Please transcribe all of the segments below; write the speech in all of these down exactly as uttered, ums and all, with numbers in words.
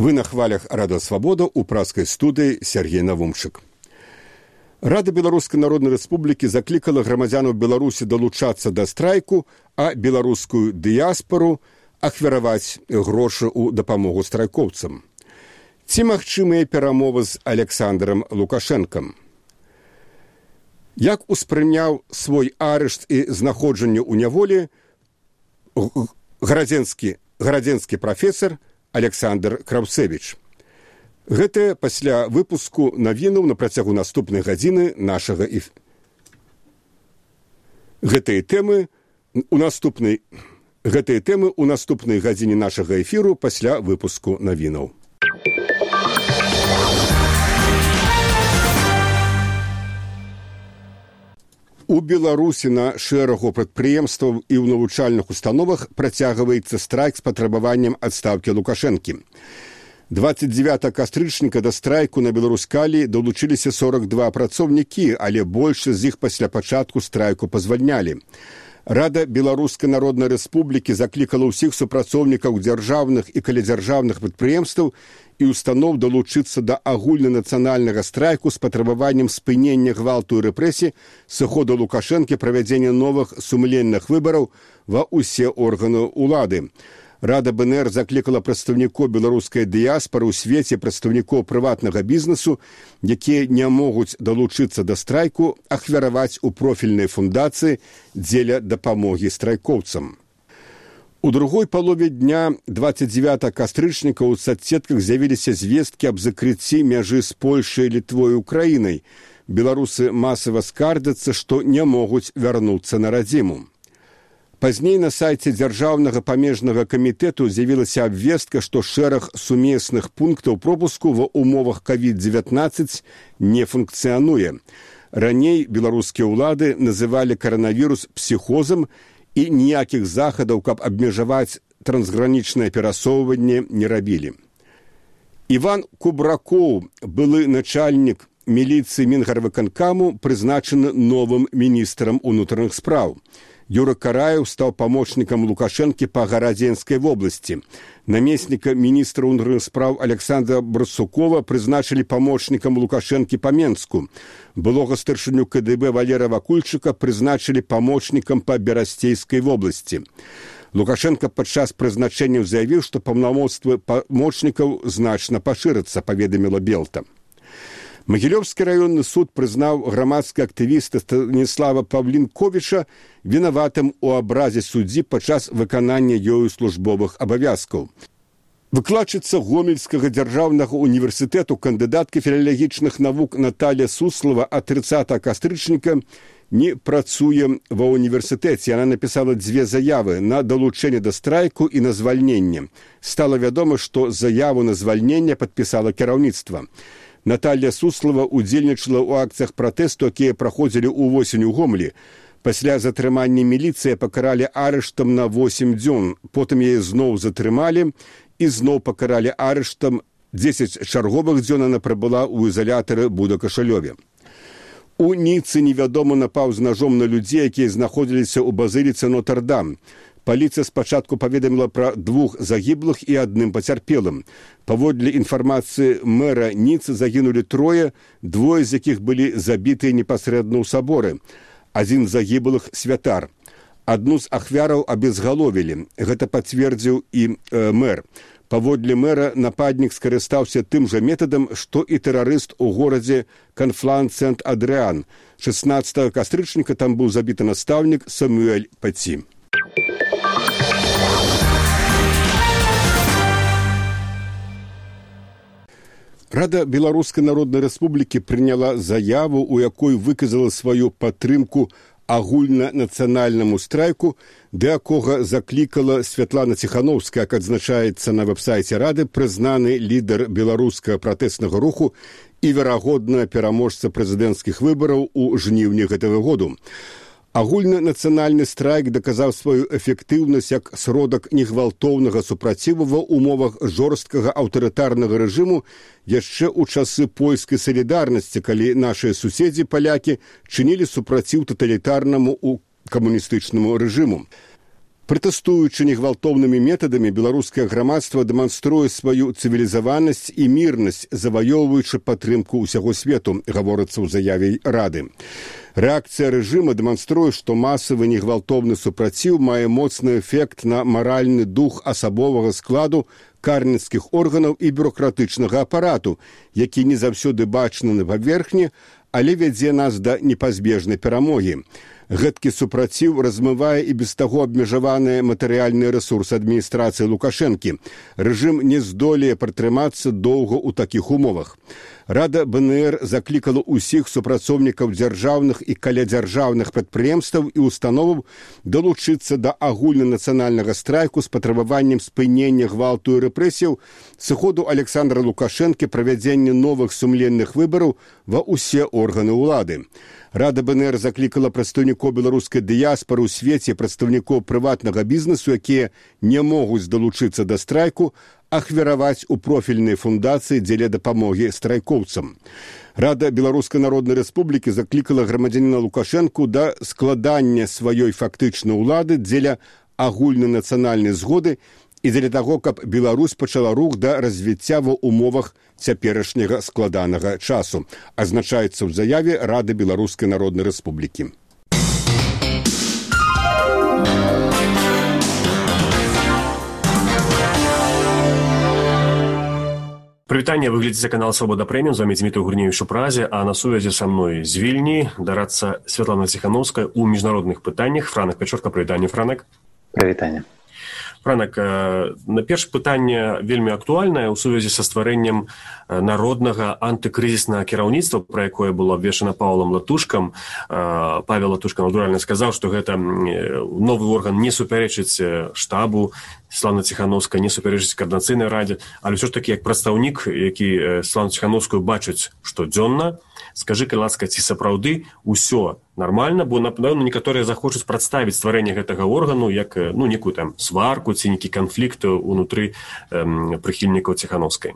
Вы на хвалях Радио Свобода у пражской студии Сергей Навумчык. Рада Беларускай Народнай Рэспублікі заклікала грамадзянаў Беларусі далучацца да страйку, а беларускую дыяспору ахвяраваць грошы ў дапамогу страйкоўцам. Ці магчымыя перамовы з Александром Лукашэнкам? Як успрыняў свой арышт і знаходжанне ў няволі гарадзенскі, гарадзенскі прафесар Александр Краўцевіч? Гэта пасля выпуску навінаў на працягу наступнай гадзіны нашага эф... Гэтыя тэмы у наступнай гэтыя тэмы ў наступнай гадзіне нашага эфіру пасля выпуску навінаў. У Беларусі на шэрагу прадпрыемстваў і ў навучальных установах працягваецца страйк з патрабаваннем адстаўкі Лукашэнкі. двадцать девятого кастрычніка да страйку на Беларускалі далучыліся сорок два працоўнікі, але большасць з іх пасля пачатку страйку пазвальнялі. Рада Беларускай Народнай Рэспублікі заклікала ўсіх супрацоўнікаў дзяржаўных і калядзяржаўных прадпрыемстваў і устаноў далучыцца да агульнанацыянальнага страйку з патрабаваннем спынення гвалту і рэпрэсій, сыходу Лукашэнкі, правядзення новых сумленных выбараў ва ўсе органы ўлады. Рада БНР заклікала прадстаўнікоў беларускай дыяспоры ў свеце прадстаўнікоў прыватнага бізнесу, якія не могуць далучыцца да страйку, ахвяраваць у профільнай фундацыі дзеля дапамогі страйкоўцам. У другой палове дня двадцать девятого кастрычніка ў соцсетках з'явіліся звесткі аб закрыцці мяжы з Польшай, Літвой і Украінай. Беларусы масава скардзяцца, што не могуць вярнуцца на радзіму. Пазней на сайце Дзяржаўнага памежнага камітэту з'явілася абвестка, што шэраг сумесных пунктаў пропуску ва ўмовах ковід дзевятнаццаць не функцыянуе. Раней беларускія ўлады называлі каранавірус псіхозам і ніякіх захадаў, каб абмежаваць трансгранічнае перасоўванне, не рабілі. Іван Кубракоў, былы начальнік міліцыі Мінгарвыканкаму, прызначаны новым міністрам унутраных спраў. Юра Караев стаў памочнікам Лукашэнкі па Гарадзенскай вобласці. Намесніка міністра ўнутраных спраў Александра Барсукова прызначылі памочнікам Лукашэнкі па Менску. Былога старшыню КДБ Валера Вакульчыка прызначылі памочнікам па Берасцейскай вобласці. Лукашэнка падчас прызначэння заявіў, што паўнамоцтвы памочнікаў значна пашырацца, паведаміла Белта. Магілёўскі раённы суд прызнаў грамадскага актывіста Станіслава Павлінковіча вінаватым у абразе суддзі падчас выканання ёю службовых абавязкаў. Выкладчыца Гомельскага дзяржаўнага універсітэту, кандыдатка філалагічных навук Наталья Суслова ад трыццатага кастрычніка не працуе ва універсітэце. Яна напісала дзве заявы на далучэнне да страйку і на звальненне. Стала вядома, што заяву на звальненне падпісала кіраўніцтва. Наталья Суслова удзельнічала ў акцыях пратэсту, якія праходзілі ўвосень у Гомелі. Пасля затрымання міліцыя пакаралі арыштам на восем дзён. Потым яе зноў затрымалі і зноў пакаралі арыштам. дзесяць чарговых дзён яна прабыла ў ізалятары Буда-Кашалёве. У Ніцы невядома напаў з нажом на людзей, якія знаходзіліся ў базыліцы Нотр-Дам. Паліцыя спачатку паведаміла пра двух загіблых і адным пацярпелым. Паводле інфармацыі мэра Ніцы загінулі трое, двое з якіх былі забітыя непасрэдна ў саборы. Адзін з загіблых святар. Адну з ахвяраў абезгаловілі. Гэта пацвердзіў і э, мэр. Паводле мэра нападнік скарыстаўся тым жа метадам, што і тэрарыст у горадзе Канфлан-Сент-Адрыан. шаснаццатага кастрычніка там быў забіты настаўнік Самуэль Паці. Рада Беларускай Народнай Рэспублікі прыняла заяву, у якой выказала сваю падтрымку агульнанацыянальнаму страйку, да якога заклікала Святлана Ціхановская, як адзначаецца на вэб-сайце Рады, прызнаны лідар беларускага пратэснага руху і верагодна пераможца прэзідэнцкіх выбараў у жніўні гэтага году. Агульнанацыянальны страйк даказаў сваю эфектыўнасць як сродак негвалтоўнага супраціву ва ўмовах жорсткага аўтарытарнага рэжыму яшчэ ў часы польскай салідарнасці, калі нашыя суседзі палякі чынілі супраціў таталітарнаму у камуністычнаму рэжыму. Пратэстуючы негвалтоўнымі метадамі, беларускае грамадства дэманструе сваю цывілізаванасць і мірнасць, заваёўваючы падтрымку ўсяго свету, гаворыцца ў заяве Рады. Рэакцыя рэжыма дэманструе, што масавы негвалтоўны супраціў мае моцны эфект на маральны дух асабовага складу карніцкіх органаў і бюрократычнага апарату, які не заўсёды бачны на паверхні, але вядзе нас да непазбежнай перамогі. Гэткі супраціў размывае і без таго абмежаваныя матэрыяльныя рэсурсы адміністрацыі Лукашэнкі. Рэжым не здолее пратрымацца доўга ў такіх умовах. Рада БНР заклікала ўсіх супрацоўнікаў дзяржаўных і калядзяржаўных прадпрыемстваў і установаў далучыцца да агульнанацыянальнага страйку з патрабаваннем спынення гвалту і рэпрэсіяў, сыходу Александра Лукашэнкі, правядзення новых сумленных выбараў ва ўсе органы ўлады. Рада БНР заклікала прадстаўнікоў беларускай дыяспары ў свеце, прадстаўнікоў прыватнага бізнесу, якія не могуць далучыцца да страйку, ахвяраваць у профільнай фундацыі дзеля дапамогі страйкоўцам. Рада Беларускай Народнай Рэспублікі заклікала грамадзяніна Лукашэнку да складання сваёй фактычнай улады дзеля агульнанацыянальнай згоды і дзеля таго, каб Беларусь пачала рух да развіцця ва умовах цяперашняга складанага часу, азначаецца ў заяве Рады Беларускай Народнай Рэспублікі. Прывітанне, вы глядзіце канал Свабода Прэміум, з вамі Дзмітрый Гурневіч у Празе, а на сувязі са мной з Вільні дарацца Святлана Ціханаўская ў міжнародных пытаннях. Франак Пячорка, прывітанне, Франак. Прывітанне. Франак, на першае пытанне вельмі актуальнае ў сувязі са стварэннем народнага антыкрызіснага кіраўніцтва, пра якое было абвешчана Паўлам Латушкам. Павел Латушка натуральна сказаў, што гэта новы орган не супярэчыць штабу, Святлана Ціханаўская не супярэчыць каардынацыйнай радзе, але ўсё ж такі як прадстаўнік, які Святлану Ціханаўскую бачыць штодзённа, скажы, калі ласка, ці сапраўды ўсё нармальна, бо, напэўна, некаторыя захочуць прадставіць стварэнне гэтага органу як, ну, некую там сварку ці нейкі канфлікт унутры эм, прыхільнікаў Ціханаўскай.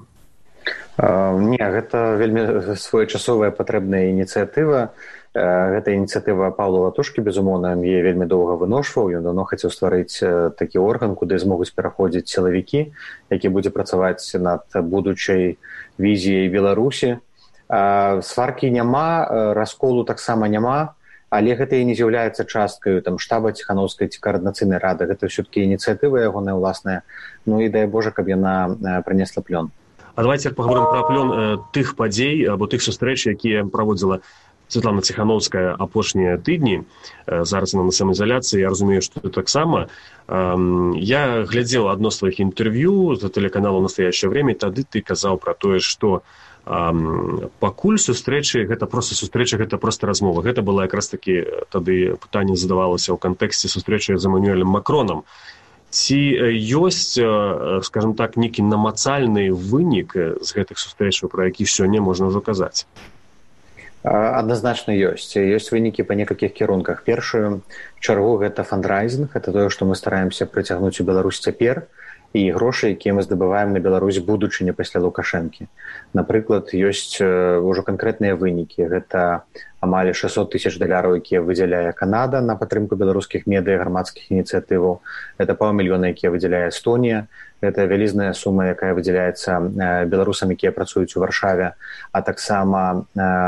Uh, не, гэта вельмі своечасовая патрэбная ініцыятыва. Uh, гэта ініцыятыва Паўла Латушкі, безумоўна, яе вельмі доўга выношваў. Ён давно хацеў стварыць uh, такі орган, куды змогуць пераходзіць сілавікі, які будзе працаваць над будучай візіяй Беларусі. Uh, сваркі няма, uh, расколу таксама няма, але гэта і не з'яўляецца часткаю там штаба Ціханаўскай ці каардынацыйнай рады. Гэта ўсё-такі ініцыятыва ягоная ўласная. Ну і дай Божа, каб яна uh, прынесла плён. А давайте паговорым пра плён э, тых падзей або тых сустрэч, якія праводзіла Святлана Ціханаўская апошнія тыдні. Э, зараз яна на самаізаляцыі, я разумею, што это таксама. Э, я глядзеў адно з тваіх інтэрв'ю за тэлеканалу «Настоящее время», тады ты казаў пра тое, што э, пакуль сустрэчы, гэта проста сустрэча, гэта проста размова. Гэта была якраз такі, тады пытанне задавалася ў кантэксце сустрэчы з Эмануэлем Макронам. Ці ёсць, скажем так, нейкі намацальны вынік з гэтых сустрэчаў, пра які сёння можна ўжо казаць? Адназначна ёсць. Ёсць вынікі па некалькіх кірунках. Першую чаргу гэта фандрайзінг, гэта тое, што мы стараемся прыцягнуць у Беларусь цяпер, і грошы, якія мы здабываем на Беларусь будучыні пасля Лукашэнкі. Напрыклад, ёсць ўжо канкрэтныя вынікі. Гэта амаль шэсцьсот тысяч даляраў, якія выдзяляе Канада на падтрымку беларускіх медыа, грамадскіх ініцыятываў. Гэта паўмільёна, якія выдзяляе Эстонія. Гэта вялізная сума, якая выдзяляецца беларусам, якія працуюць у Варшаве, а таксама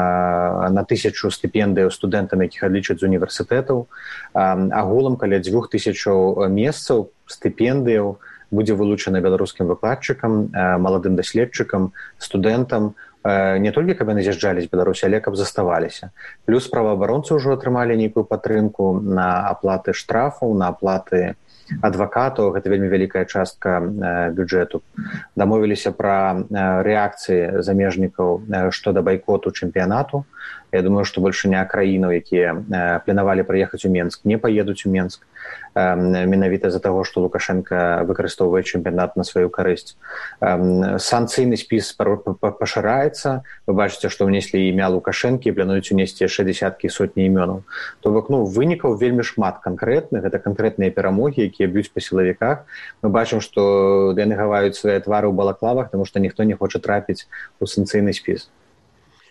на тысячу стыпендыяў студэнтам, якіх адлічаць з універсітэтаў. Агулам каля дзвюх тысячаў месцаў стыпендыяў будзе вылучана беларускім выкладчыкам, маладым даследчыкам, студэнтам, не толькі каб яны з'язджалі з Беларусі, але каб заставаліся. Плюс праваабаронцы ўжо атрымалі нейкую падтрымку на аплаты штрафаў, на аплаты адвакатаў. Гэта вельмі вялікая частка бюджэту. Дамовіліся пра рэакцыі замежнікаў шчодо байкоту чэмпіянату. Я думаю, што больш не краінаў, якія планавалі прыехаць у Менск, не паедуць у Менск. Менавіта з-за таго, што Лукашенка выкарыстоўвае чэмпіянат на сваю карысць. Санкцыйны спіс пашыраецца. Вы бачыце, што ўнеслі імя Лукашэнкі і плануюць унесці яшчэ дзясяткі і сотні імёнаў. То бок, ну, вынікаў вельмі шмат канкрэтных. Гэта канкрэтныя перамогі, якія б'юць па сілавіках. Мы бачым, што яны хаваюць свае твары ў балаклавах, таму што ніхто не хоча трапіць у санкцыйны спіс.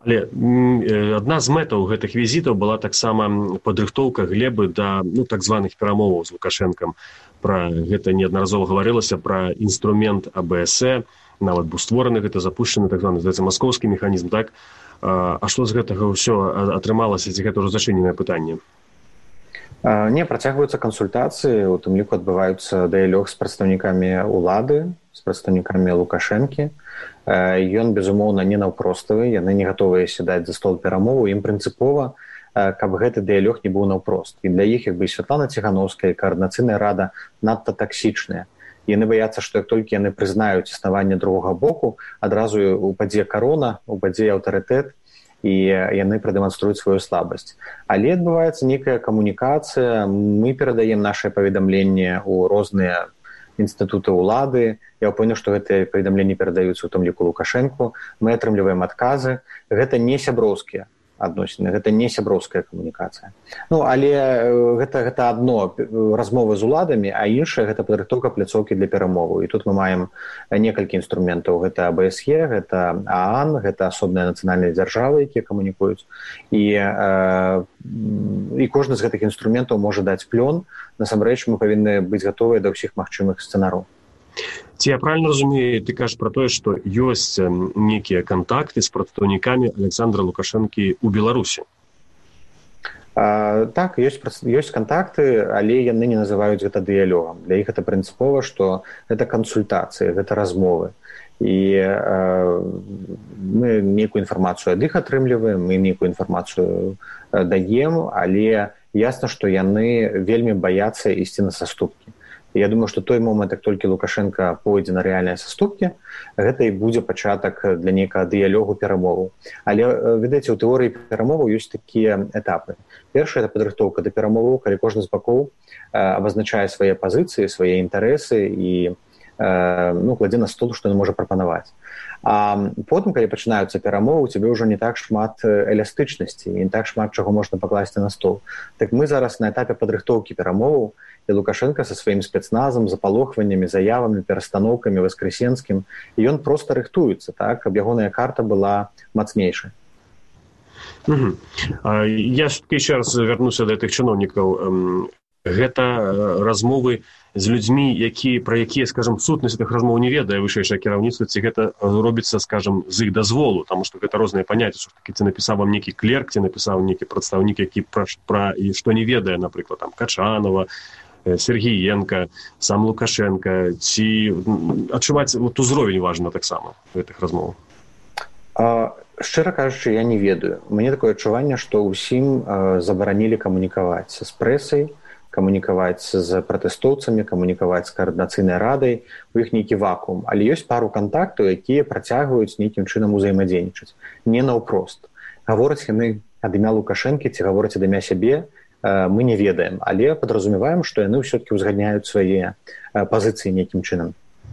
Але адна з мэтаў гэтых візітаў была таксама падрыхтоўка Глебы да ну, так званых перамоваў з Лукашэнкам. Пра гэта неаднаразова гаварылася, пра інструмент А Б С Е, нават быў створаны, гэта запущены так званы, здаецца, маскоўскі механізм, так? А што з гэтага ўсё атрымалася, ці гэта ўжо зачыненае пытанне? Не, працягваюцца кансультацыі, у тым ліку адбываюцца дыялог з прадстаўнікамі ўлады, з прадстаўнікамі Лукашэнкі. Ён, безумоўна, не наўпроставы, яны не гатовыя сядаць за стол перамоваў, ім прынцыпова, каб гэты дыялог не быў наўпрост. І для іх, як бы, Святлана Ціхановская і каардынацыйная рада надта таксічныя. Яны баяцца, што як толькі яны прызнаюць існаванне другога боку, адразу упадзе карона, упадзе аўтарытэт, і яны прадэманструюць сваю слабасць. Але адбываецца нейкая камунікацыя, мы перадаем нашае паведамленне ў розныя інстытуты ўлады. Я ўпэўнены, што гэтыя паведамленні перадаюцца ў том ліку Лукашэнку. Мы атрымліваем адказы. Гэта не сяброўскія адносіны, гэта не сяброўская камунікацыя. Ну, але гэта, гэта адно размовы з уладамі, а іншае гэта падрыхтоўка пляцоўкі для перамоваў. І тут мы маем некалькі інструментаў. Гэта А Б С Е, гэта А А Н, гэта асобныя нацыянальныя дзяржавы, якія камунікуюць. І, э, і кожны з гэтых інструментаў можа даць плён. Насамрэч, мы павінны быць гатовыя да ўсіх магчымых сцэнараў. Ці я правильно разумею, ты кажаш пра тое, што ёсць нейкія кантакты з прадстаўнікамі Александра Лукашэнкі ў Беларусі? А, так, ёсць, ёсць кантакты, але яны не называюць гэта дыялогам. Для іх гэта прынцыпова, што гэта кансультацыі, гэта размовы. І э, мы нейкую інфармацыю ад іх атрымліваем, мы нейкую інфармацыю даем, але ясна, што яны вельмі баяцца ісці на саступкі. Я думаю, што той момант, як толькі Лукашенко пойдзе на рэальныя саступкі, гэта і будзе пачатак для нейкага дыялогу перамоваў. Але, відаеце, у тэорыі перамоваў ёсць такія этапы. Першае – это падрыхтоўка да перамоваў, калі кожны з бакоў абазначае свае пазіцыі, свае інтарэсы і ну, кладзе на стол, што ён можа прапанаваць. А потым, калі пачынаюцца перамовы, у цябе ўжо не так шмат эластычнасці, не так шмат чаго можна пакласці на стол. Так мы зараз на этапе падрыхтоўкі перамоваў, і Лукашенко са сваім спецназам, запалохваннямі, заявамі, перастаноўкамі, Воскресенскім, і ён проста рыхтуецца, так, каб ягоная карта была мацнейшай. Угу. Я яшчэ раз вярнуся да гэтых чыноўнікаў. Гэта размовы з людзьмі, які, пра якія, скажам, сутнасць гэтых размоў не ведае вышэйшае кіраўніцтва, ці гэта робіцца, скажам, з іх дазволу, таму што гэта розныя паняцці, што такі ці напісаў вам нейкі клерк, ці напісаў нейкі прадстаўнік, які пра, пра і што не ведае, напрыклад, там Качанова, Сергіенка, сам Лукашенко, ці адчуваць вот, узровень важна таксама гэтых размоў? А, шчыра кажучы, я не ведаю. Мне такое адчуванне, што ўсім а, забаранілі камунікаваць з прэсай, камунікаваць з пратэстоўцамі, камунікаваць з каардынацыйнай радай, у іх нейкі вакуум. Але ёсць пару кантактаў, якія працягваюць нейкім чынам узаемадзейнічаць. Не наўпрост. Гавораць яны ад імя Лукашэнкі ці гавораць ад імя сябе, мы не ведаем, але падразумеваем, што яны ўсё-такі ўзгадняюць свае пазіцыі нейкім чынам.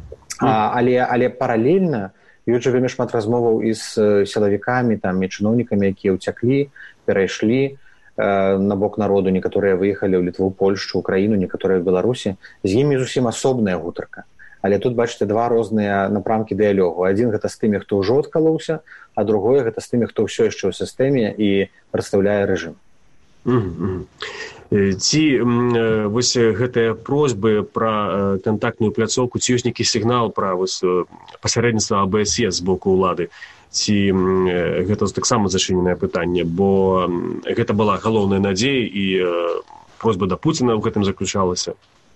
А, але, але паралельна ёсць жа вельмі шмат размоваў і з сілавікамі, там, і чыноўнікамі, якія ўцяклі, перайшлі на бок народу, некаторыя выехалі ў Літву, Польшчу, Украіну, некаторыя ў Беларусі. З імі зусім асобная гутарка. Але тут, бачыце, два розныя напрамкі дыялогу. Адзін гэта з тымі, хто ўжо адкалоўся, а другое гэта з тымі, хто ўсё яшчэ ў сістэме і прадстаўляе рэжым. Mm-hmm. Ці вось гэтыя просьбы пра кантактную пляцоўку, ці ёсць нейкі сігнал пра пасярэдніцтва А Б С Е з боку ўлады, ці гэта таксама зачыненае пытанне, бо гэта была галоўная надзея і просьба да Пуціна ў гэтым заключалася?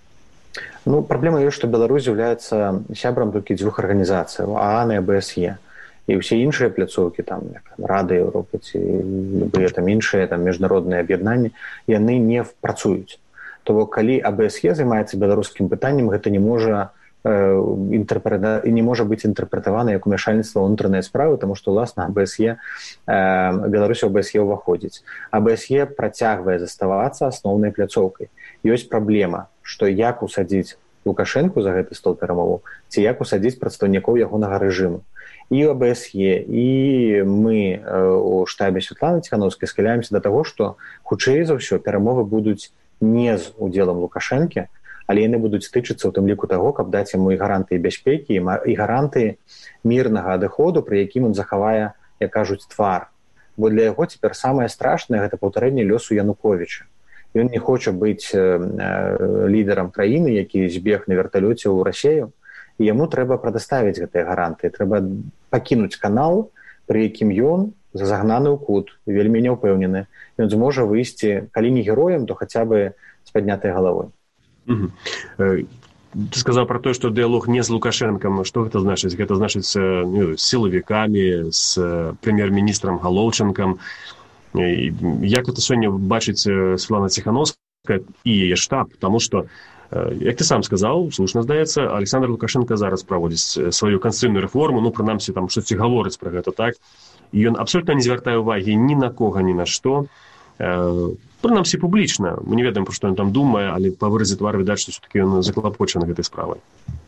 Ну, праблема ёсць, што Беларусь з'яўляецца сябрам толькі дзвюх арганізацый, А А Н і А Б С Е. І ўсе іншыя пляцоўкі, там, як Рада Еўропы ці любыя там іншыя там міжнародныя аб'яднанні, яны не працуюць. То бок, калі А Б С Е займаецца беларускім пытаннем, гэта не можа э, інтэрпрета... не можа быць інтэрпрэтавана як умяшальніцтва ў унутраныя справы, таму што, уласна, А Б С Е, э, Беларусь у А Б С Е ўваходзіць. А Б С Е працягвае заставацца асноўнай пляцоўкай. Ёсць праблема, што як усадзіць Лукашэнку за гэты стол перамоваў, ці як усадзіць прадстаўнікоў ягонага рэжыму. І ў А Б С Е, і мы у штабе Святланы Ціхановскай схіляемся да таго, што хутчэй за ўсё перамовы будуць не з удзелам Лукашэнкі, але яны будуць тычыцца ў тым ліку таго, каб даць яму і гарантыі бяспекі, і гарантыі мірнага адыходу, пры якім ён захавае, як кажуць, твар бо для яго цяпер самае страшнае гэта паўтарэнне лёсу Януковіча. Ён не хоча быць лідарам краіны, які збег на верталёце ў Расею, і яму трэба прадаставіць гэтыя гарантыі. Трэба пакінуць канал, пры якім ён загнаны ў кут, вельмі няўпэўнены. Ён зможа выйсці, калі не героем, то хаця бы з паднятай галавой. Угу. Ты сказаў пра тое, што дыялог не з Лукашэнкам. Што гэта значыць? Гэта значыць ну, з сілавікамі, з прэм'ер-міністрам Галоўчынкам. Як гэта сёння бачыць Святлана Ціхановская і яе штаб? Таму што, як ты сам сказаў, слушна здаецца, Александр Лукашенко зараз праводзіць сваю канстытуцыйную рэформу, ну, прынамсі, там штосьці гаворыць пра гэта, так? І ён абсолютна не звяртае ўвагі ні на кога, ні на што. Прынамсі, публічна. Мы не ведаем, пра што ён там думае, але па выразе твару відаць, што ўсё-такі ён заклапочаны гэтай справай.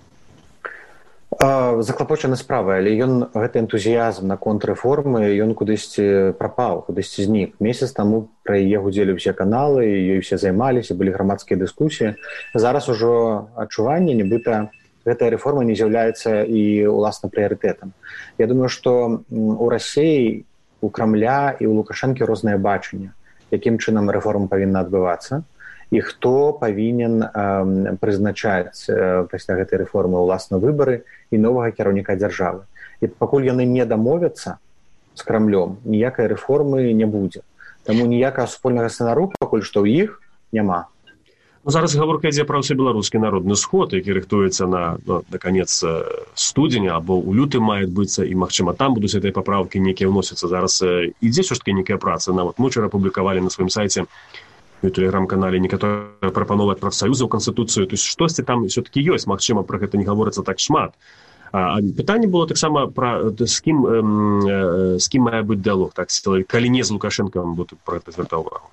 Заклапочаны справай, але ён гэты энтузіязм на контррэформы, ён кудысьці прапаў, кудысьці знік. Месяц таму пра яе гудзелі ўсе каналы, ёй усе займаліся, былі грамадскія дыскусіі. Зараз ужо адчуванне, нібыта гэтая рэформа не з'яўляецца і уласна прыярытэтам. Я думаю, што у Расіі, у Крамля і ў Лукашэнкі рознае бачанне, якім чынам рэформа павінна адбывацца, і хто павінен э, прызначаць э, пасля гэтай рэформы ўласна выбары і новага кіраўніка дзяржавы. І пакуль яны не дамовяцца з Крамлём, ніякай рэформы не будзе. Таму ніякага супольнага сцэнару пакуль што ў іх няма. Ну, зараз гаворка ідзе пра ўсебеларускі народны сход, які рыхтуецца на, ну, на канец студзеня або ў лютым мае адбыцца, і, магчыма, там будуць гэтыя папраўкі нейкія ўносяцца. Зараз ідзе ўсё-такі нейкая праца. Нават мы ўчора публікавалі на сваім сайце у тэлеграм-канале некаторыя прапановы ад прафсаюзаў канстытуцыю. То есть штосьці там ўсё-такі ёсць, магчыма, пра гэта не гаворыцца так шмат. А пытанне было таксама пра з кім, э, з кім мае быць дыялог, так, калі не з Лукашэнкам, бо ты пра гэта звяртаў увагу.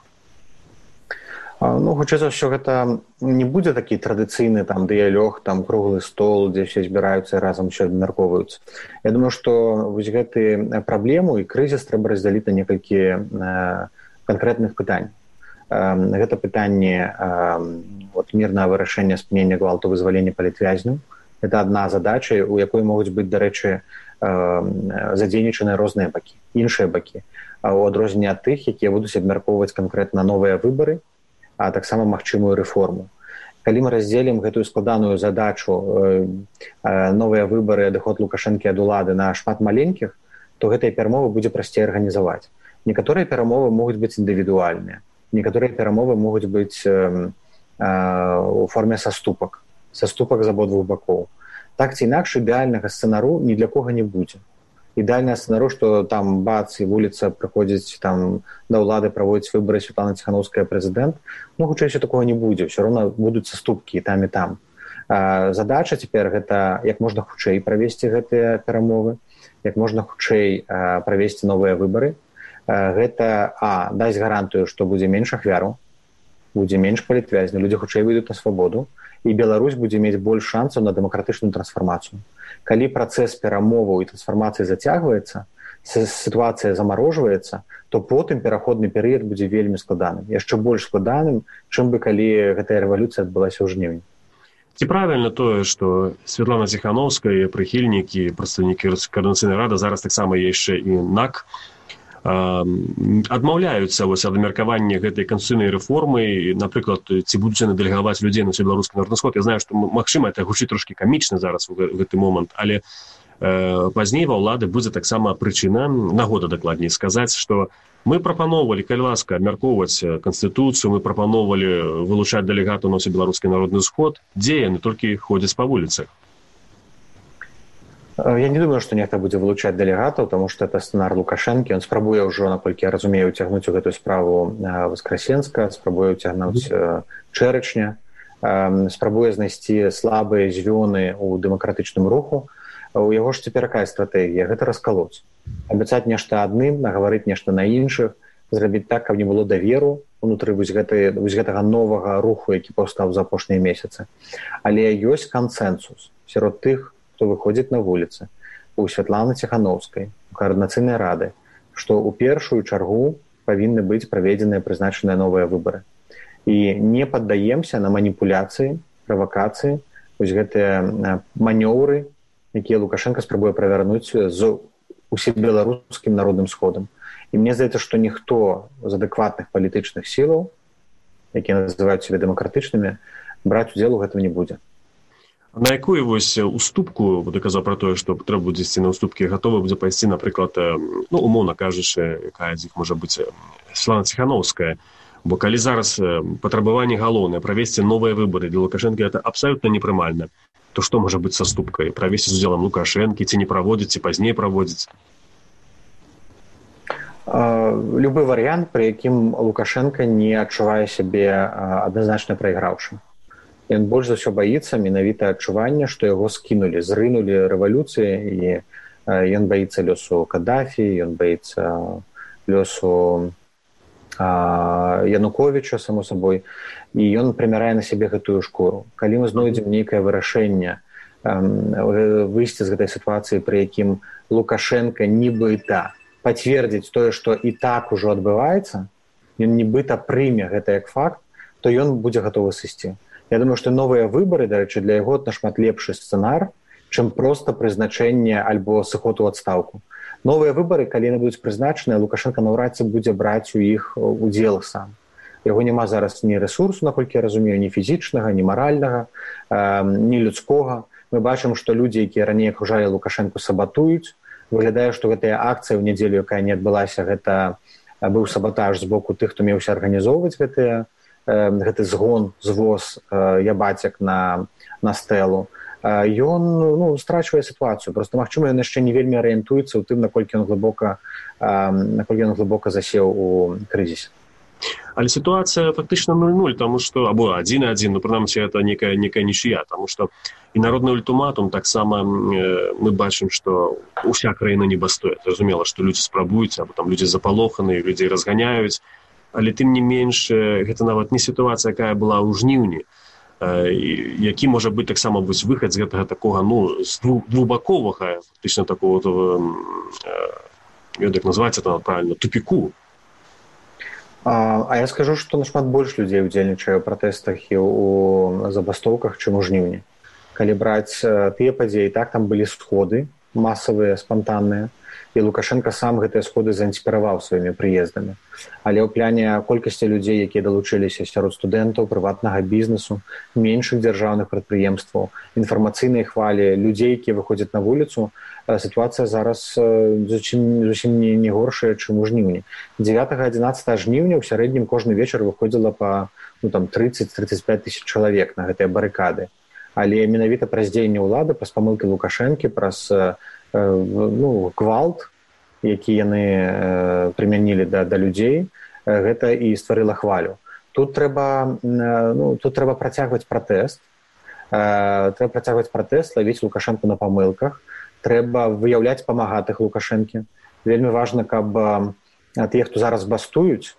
Ну, хутчэй за ўсё, гэта не будзе такі традыцыйны там дыялог, там круглы стол, дзе все збіраюцца і разам усё абмяркоўваюцца. Я думаю, што вось гэты праблему і крызіс трэба раздзяліць на некалькі э, канкрэтных пытань. Э, гэта пытанне э, вот, мірнага вырашэння спынення гвалту, вызвалення палітвязняў. Гэта адна задача, у якой могуць быць, дарэчы, э, задзейнічаныя розныя бакі, іншыя бакі, у адрозненне ад тых, якія будуць абмяркоўваць канкрэтна новыя выбары, а таксама магчымую рэформу. Калі мы раздзелім гэтую складаную задачу э, э, новыя выбары, адыход Лукашэнкі ад улады на шмат маленькіх, то гэтыя перамовы будзе прасцей арганізаваць. Некаторыя перамовы могуць быць індывідуальныя, некаторыя перамовы могуць быць э, э, у форме саступак, саступак з абодвух бакоў. Так ці інакш ідэальнага сцэнару ні для кога не будзе. Ідэальнае сцэнару, што там бац і вуліца прыходзіць там да ўлады, праводзіць выбары Святлана Ціхановская прэзідэнт, ну, хутчэй усё такога не будзе, ўсё роўна будуць саступкі і там і там. А, задача цяпер гэта як можна хутчэй правесці гэтыя перамовы, як можна хутчэй а, правесці новыя выбары. А, гэта а даць гарантыю, што будзе менш ахвяраў, будзе менш палітвязняў, людзі хутчэй выйдуць на свабоду, і Беларусь будзе мець больш шансаў на дэмакратычную трансфармацыю. Калі працэс перамоваў і трансфармацыі зацягваецца, сітуацыя замарожваецца, то потым пераходны перыяд будзе вельмі складаным, яшчэ больш складаным, чым бы калі гэтая рэвалюцыя адбылася ў жніўні. Ці правільна тое, што Святлана Ціхановская, прыхільнікі, прадстаўнікі Каардынацыйнай рады, зараз таксама яшчэ і НАК, адмаўляюцца вось ад абмеркавання гэтай канстытуцыйнай рэформы, напрыклад, ці будуць яны дэлегаваць людзей на ўсебеларускі народны сход. Я знаю, што, магчыма, это гучыць трошкі камічна зараз у гэты момант, але э, пазней ва ўлады будзе таксама прычына, нагода дакладней сказаць, што мы прапаноўвалі, калі ласка, абмяркоўваць канстытуцыю, мы прапаноўвалі вылучаць дэлегатаў на ўсебеларускі народны сход, дзе яны толькі ходзяць па вуліцах. Я не думаю, што нехта будзе вылучаць дэлегатаў, таму што это сцэнар Лукашэнкі. Ён спрабуе ўжо, наколькі я разумею, уцягнуць у гэтую справу Васкрасенска, спрабуе уцягнуць Чэрачня, спрабуе знайсці слабыя звёны ў дэмакратычным руху. У яго ж цяпер якая стратэгія? Гэта раскалоць. Абяцаць нешта адным, нагаварыць нешта на іншых, зрабіць так, каб не было даверу унутры вось гэтай, вось гэтага новага руху, які паўстаў за апошнія месяцы. Але ёсць кансэнсус сярод тых, хто выходзіць на вуліцы, у Святланы Ціхановскай, у Каардынацыйнай рады, што ў першую чаргу павінны быць праведзеныя прызначаныя новыя выбары. І не паддаемся на маніпуляцыі, правакацыі, вось гэтыя манёўры, якія Лукашенко спрабуе правярнуць з усебеларускім народным сходам. І мне здаецца, што ніхто з адэкватных палітычных сілаў, якія называюць сябе дэмакратычнымі, браць удзел у гэтым не будзе. На якую вось уступку, ты казаў пра тое, што трэба будзе ісці на уступкі, гатовы будзе пайсці, напрыклад, ну, умоўна кажучы, якая з іх можа быць Святлана Ціханаўская, бо калі зараз патрабаванне галоўнае правесці новыя выбары для Лукашэнкі, гэта абсалютна непрымальна, то што можа быць са ступкай? Правесці з удзелам Лукашэнкі, ці не праводзіць, ці пазней праводзіць? Любы варыянт, пры якім Лукашенко не адчувае сябе адназначна прайграўшым. Ён больш за ўсё баіцца менавіта адчування, што яго скінулі, зрынулі рэвалюцыі, і ён баіцца лёсу Каддафі, ён баіцца лёсу Януковіча, само сабой, і ён прымярае на сябе гэтую шкуру. Калі мы знойдзем нейкае вырашэнне выйсці з гэтай сітуацыі, пры якім Лукашенко нібыта пацвердзіць тое, што і так ужо адбываецца, ён нібыта прыме гэта як факт, то ён будзе гатовы сысці. Я думаю, што новыя выбары, дарэчы, для яго нашмат лепшы сцэнар, чым проста прызначэнне альбо сыход у адстаўку. Новыя выбары, калі яны будуць прызначаныя, Лукашенко наўрад ці будзе браць у іх удзел сам. Яго няма зараз ні рэсурсу, наколькі я разумею, ні фізічнага, ні маральнага, ні людскога. Мы бачым, што людзі, якія раней акружалі Лукашенко, сабатуюць. Выглядае, што гэтая акцыя ў нядзелю, якая не адбылася, гэта быў сабатаж з боку тых, хто меўся арганізоўваць гэтыя, гэты згон, звоз ябацек на, на стэлу. Ён ну, страчвае сітуацыю. Просто, магчыма, ён яшчэ не вельмі арыентуецца ў тым, наколькі ён глыбока, наколькі ён глыбока засеў у крызісе. Але сітуацыя фактычна нуль-нуль, таму што або адзін адзін, ну, прынамсі, это некая, некая нічыя, таму што і народны ультыматум таксама э, мы бачым, што уся краіна не бастуе. Зразумела, што людзі спрабуюць, або там людзі запалоханы, людзей разганяюць, але тым не менш гэта нават не сітуацыя, якая была ў жніўні, э, які можа быць таксама быць выхад з гэтага такога, ну, з двухбаковага, фактычна такого, э, як называецца там правильно, тупіку. А, а я скажу, што нашмат больш людзей удзельнічае ў пратэстах і ў забастоўках, чым у жніўні. Калі браць тыя падзеі, так, там былі сходы масавыя, спантанныя, і Лукашенко сам гэтыя сходы заінспіраваў сваімі прыездамі. Але ў пляне колькасці людзей, якія далучыліся сярод студэнтаў, прыватнага бізнесу, меншых дзяржаўных прадпрыемстваў, інфармацыйнай хвалі, людзей, якія выходзяць на вуліцу, сітуацыя зараз зусім, зусім не, не горшая, чым у жніўні. дзевятага-адзінаццатага жніўня ў сярэднім кожны вечар выходзіла па ну, там, трыццаць-трыццаць пяць тысяч чалавек на гэтыя барыкады. Але менавіта праз дзеянне ўлады, праз памылкі Лукашэнкі, праз э, ну, гвалт, які яны э, прымянілі да, да людзей, э, гэта і стварыла хвалю. Тут трэба, э, ну, тут трэба працягваць пратэст, э, трэба працягваць пратэст, лавіць Лукашэнку на памылках, трэба выяўляць памагатых Лукашэнкі. Вельмі важна, каб э, тыя, хто зараз бастуюць,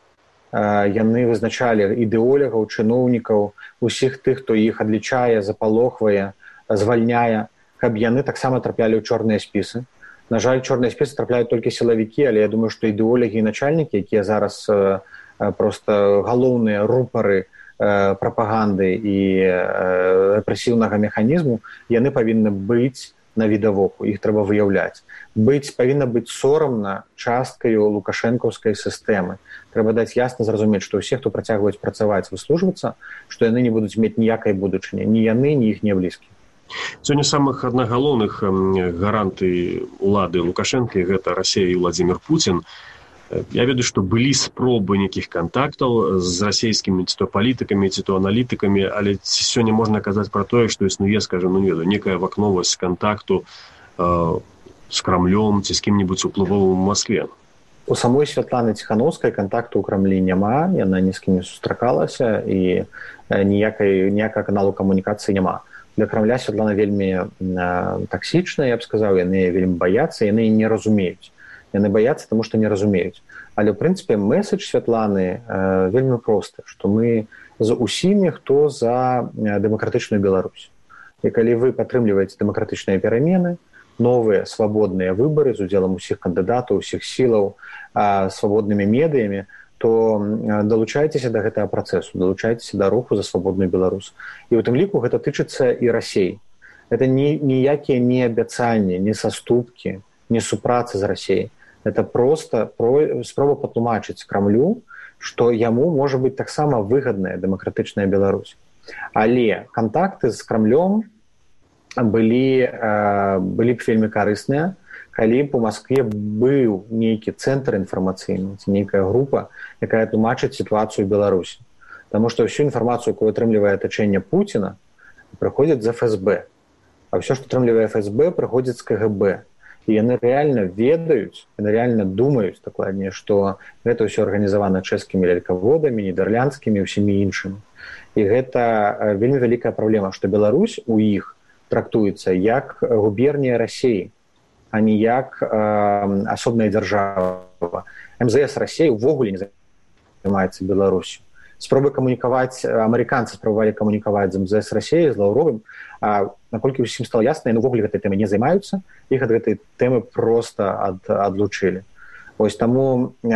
яны вызначалі ідэолягаў, чыноўнікаў, усіх тых, хто іх адлічае, запалохвае, звальняе, каб яны таксама траплялі ў чорныя спісы. На жаль, чорныя спісы трапляюць толькі сілавікі, але я думаю, што ідэолягі і начальнікі, якія зараз проста галоўныя рупары прапаганды і рэпрэсіўнага механізму, яны павінны быць на відавоку, іх трэба выяўляць. Быць, павінна быць сорамна часткаю лукашэнкаўскай сістэмы. Трэба даць ясна зразумець, што ўсе, хто працягваюць працаваць, выслужвацца, што яны не будуць мець ніякай будучыні, ні яны, ні іхнія блізкія. Сёння самых аднагалоўных гарантый улады Лукашэнкі гэта Расія і Владзімір Пуцін. Я ведаю, што былі спробы нейкіх кантактаў з расійскімі ці то палітыкамі, ці то аналітыкамі, але сёння можна казаць пра тое, што існуе, скажем, ну не ведаю, некая вакновасць кантакту э, з Крамлём ці з кім-небудзь уплывовым у Маскве. У самой Святланы Ціханаўскай кантакту ў Крамлі няма, яна ні з кім не сустракалася і ніякай, ніякага каналу камунікацыі няма. Для Крамля Святлана вельмі э, таксічная, я б сказаў, яны вельмі баяцца, яны не разумеюць. Яны баяцца, таму што не разумеюць. Але, ў прынцыпе, мэсэдж Святланы э, вельмі просты, што мы з усімі, хто за дэмакратычную Беларусь. І калі вы падтрымліваеце дэмакратычныя перамены, новыя свабодныя выбары з удзелам усіх кандыдатаў, усіх сілаў, э, свабоднымі медыямі, то далучайцеся да гэтага працэсу, далучайцеся да руху за свабодную Беларусь. І ў тым ліку гэта тычыцца і Расіі. Гэта ні, ніякія не абяцанні, не саступкі, не супрацы з Расіяй. это просто про спроба патлумачыць Крамлю, што яму можа быць таксама выгадная дэмакратычная Беларусь. Але кантакты з Крамлём былі, былі б вельмі карысныя, калі б у Маскве быў нейкі цэнтр інфармацыйны, нейкая група, якая тлумачыць сітуацыю ў Беларусі. Таму што ўсю інфармацыю, якую атрымлівае атачэнне Пуціна, прыходзіць з эф эс бэ. А ўсё, што атрымлівае эф эс бэ, прыходзіць з ка гэ бэ. І яны рэальна ведаюць, яны рэальна думаюць, дакладней, што гэта ўсё арганізавана чэшскімі лялькаводамі, нідерландскімі, усімі іншымі. І гэта вельмі вялікая праблема, што Беларусь у іх трактуецца як губернія Расіі, а не як э, асобная дзяржава. эм зэ эс Расіі ўвогуле не займаецца Беларусю. Спробы камунікаваць, амерыканцы спрабавалі камунікаваць з эм зэ эс Расіі, з Лаўровым, а наколькі ўсім стала ясна, яны ўвогуле гэтай тэмы не займаюцца, іх ад гэтай тэмы проста ад, адлучылі. Вось таму э,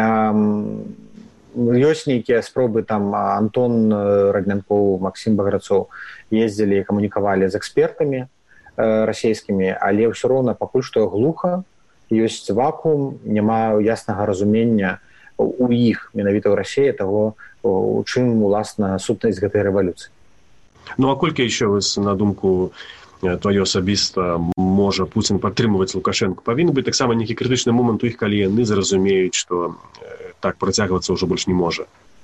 ёсць нейкія спробы, там Антон Раднянкоў, Максім Баграцоў ездзілі і камунікавалі з экспертамі расійскімі, але ўсё роўна пакуль што глуха, ёсць вакуум, няма яснага разумення у іх, менавіта ў Расіі, таго, у чым, уласна, сутнасць гэтай рэвалюцыі. Ну, а колькі яшчэ вы, на думку тваё асабіста, можа Пуцін падтрымваць Лукашэнку? Павінен быць таксама нейкі крытычны момант у іх, калі яны зразумеюць, што так працягвацца ўжо больш не можа?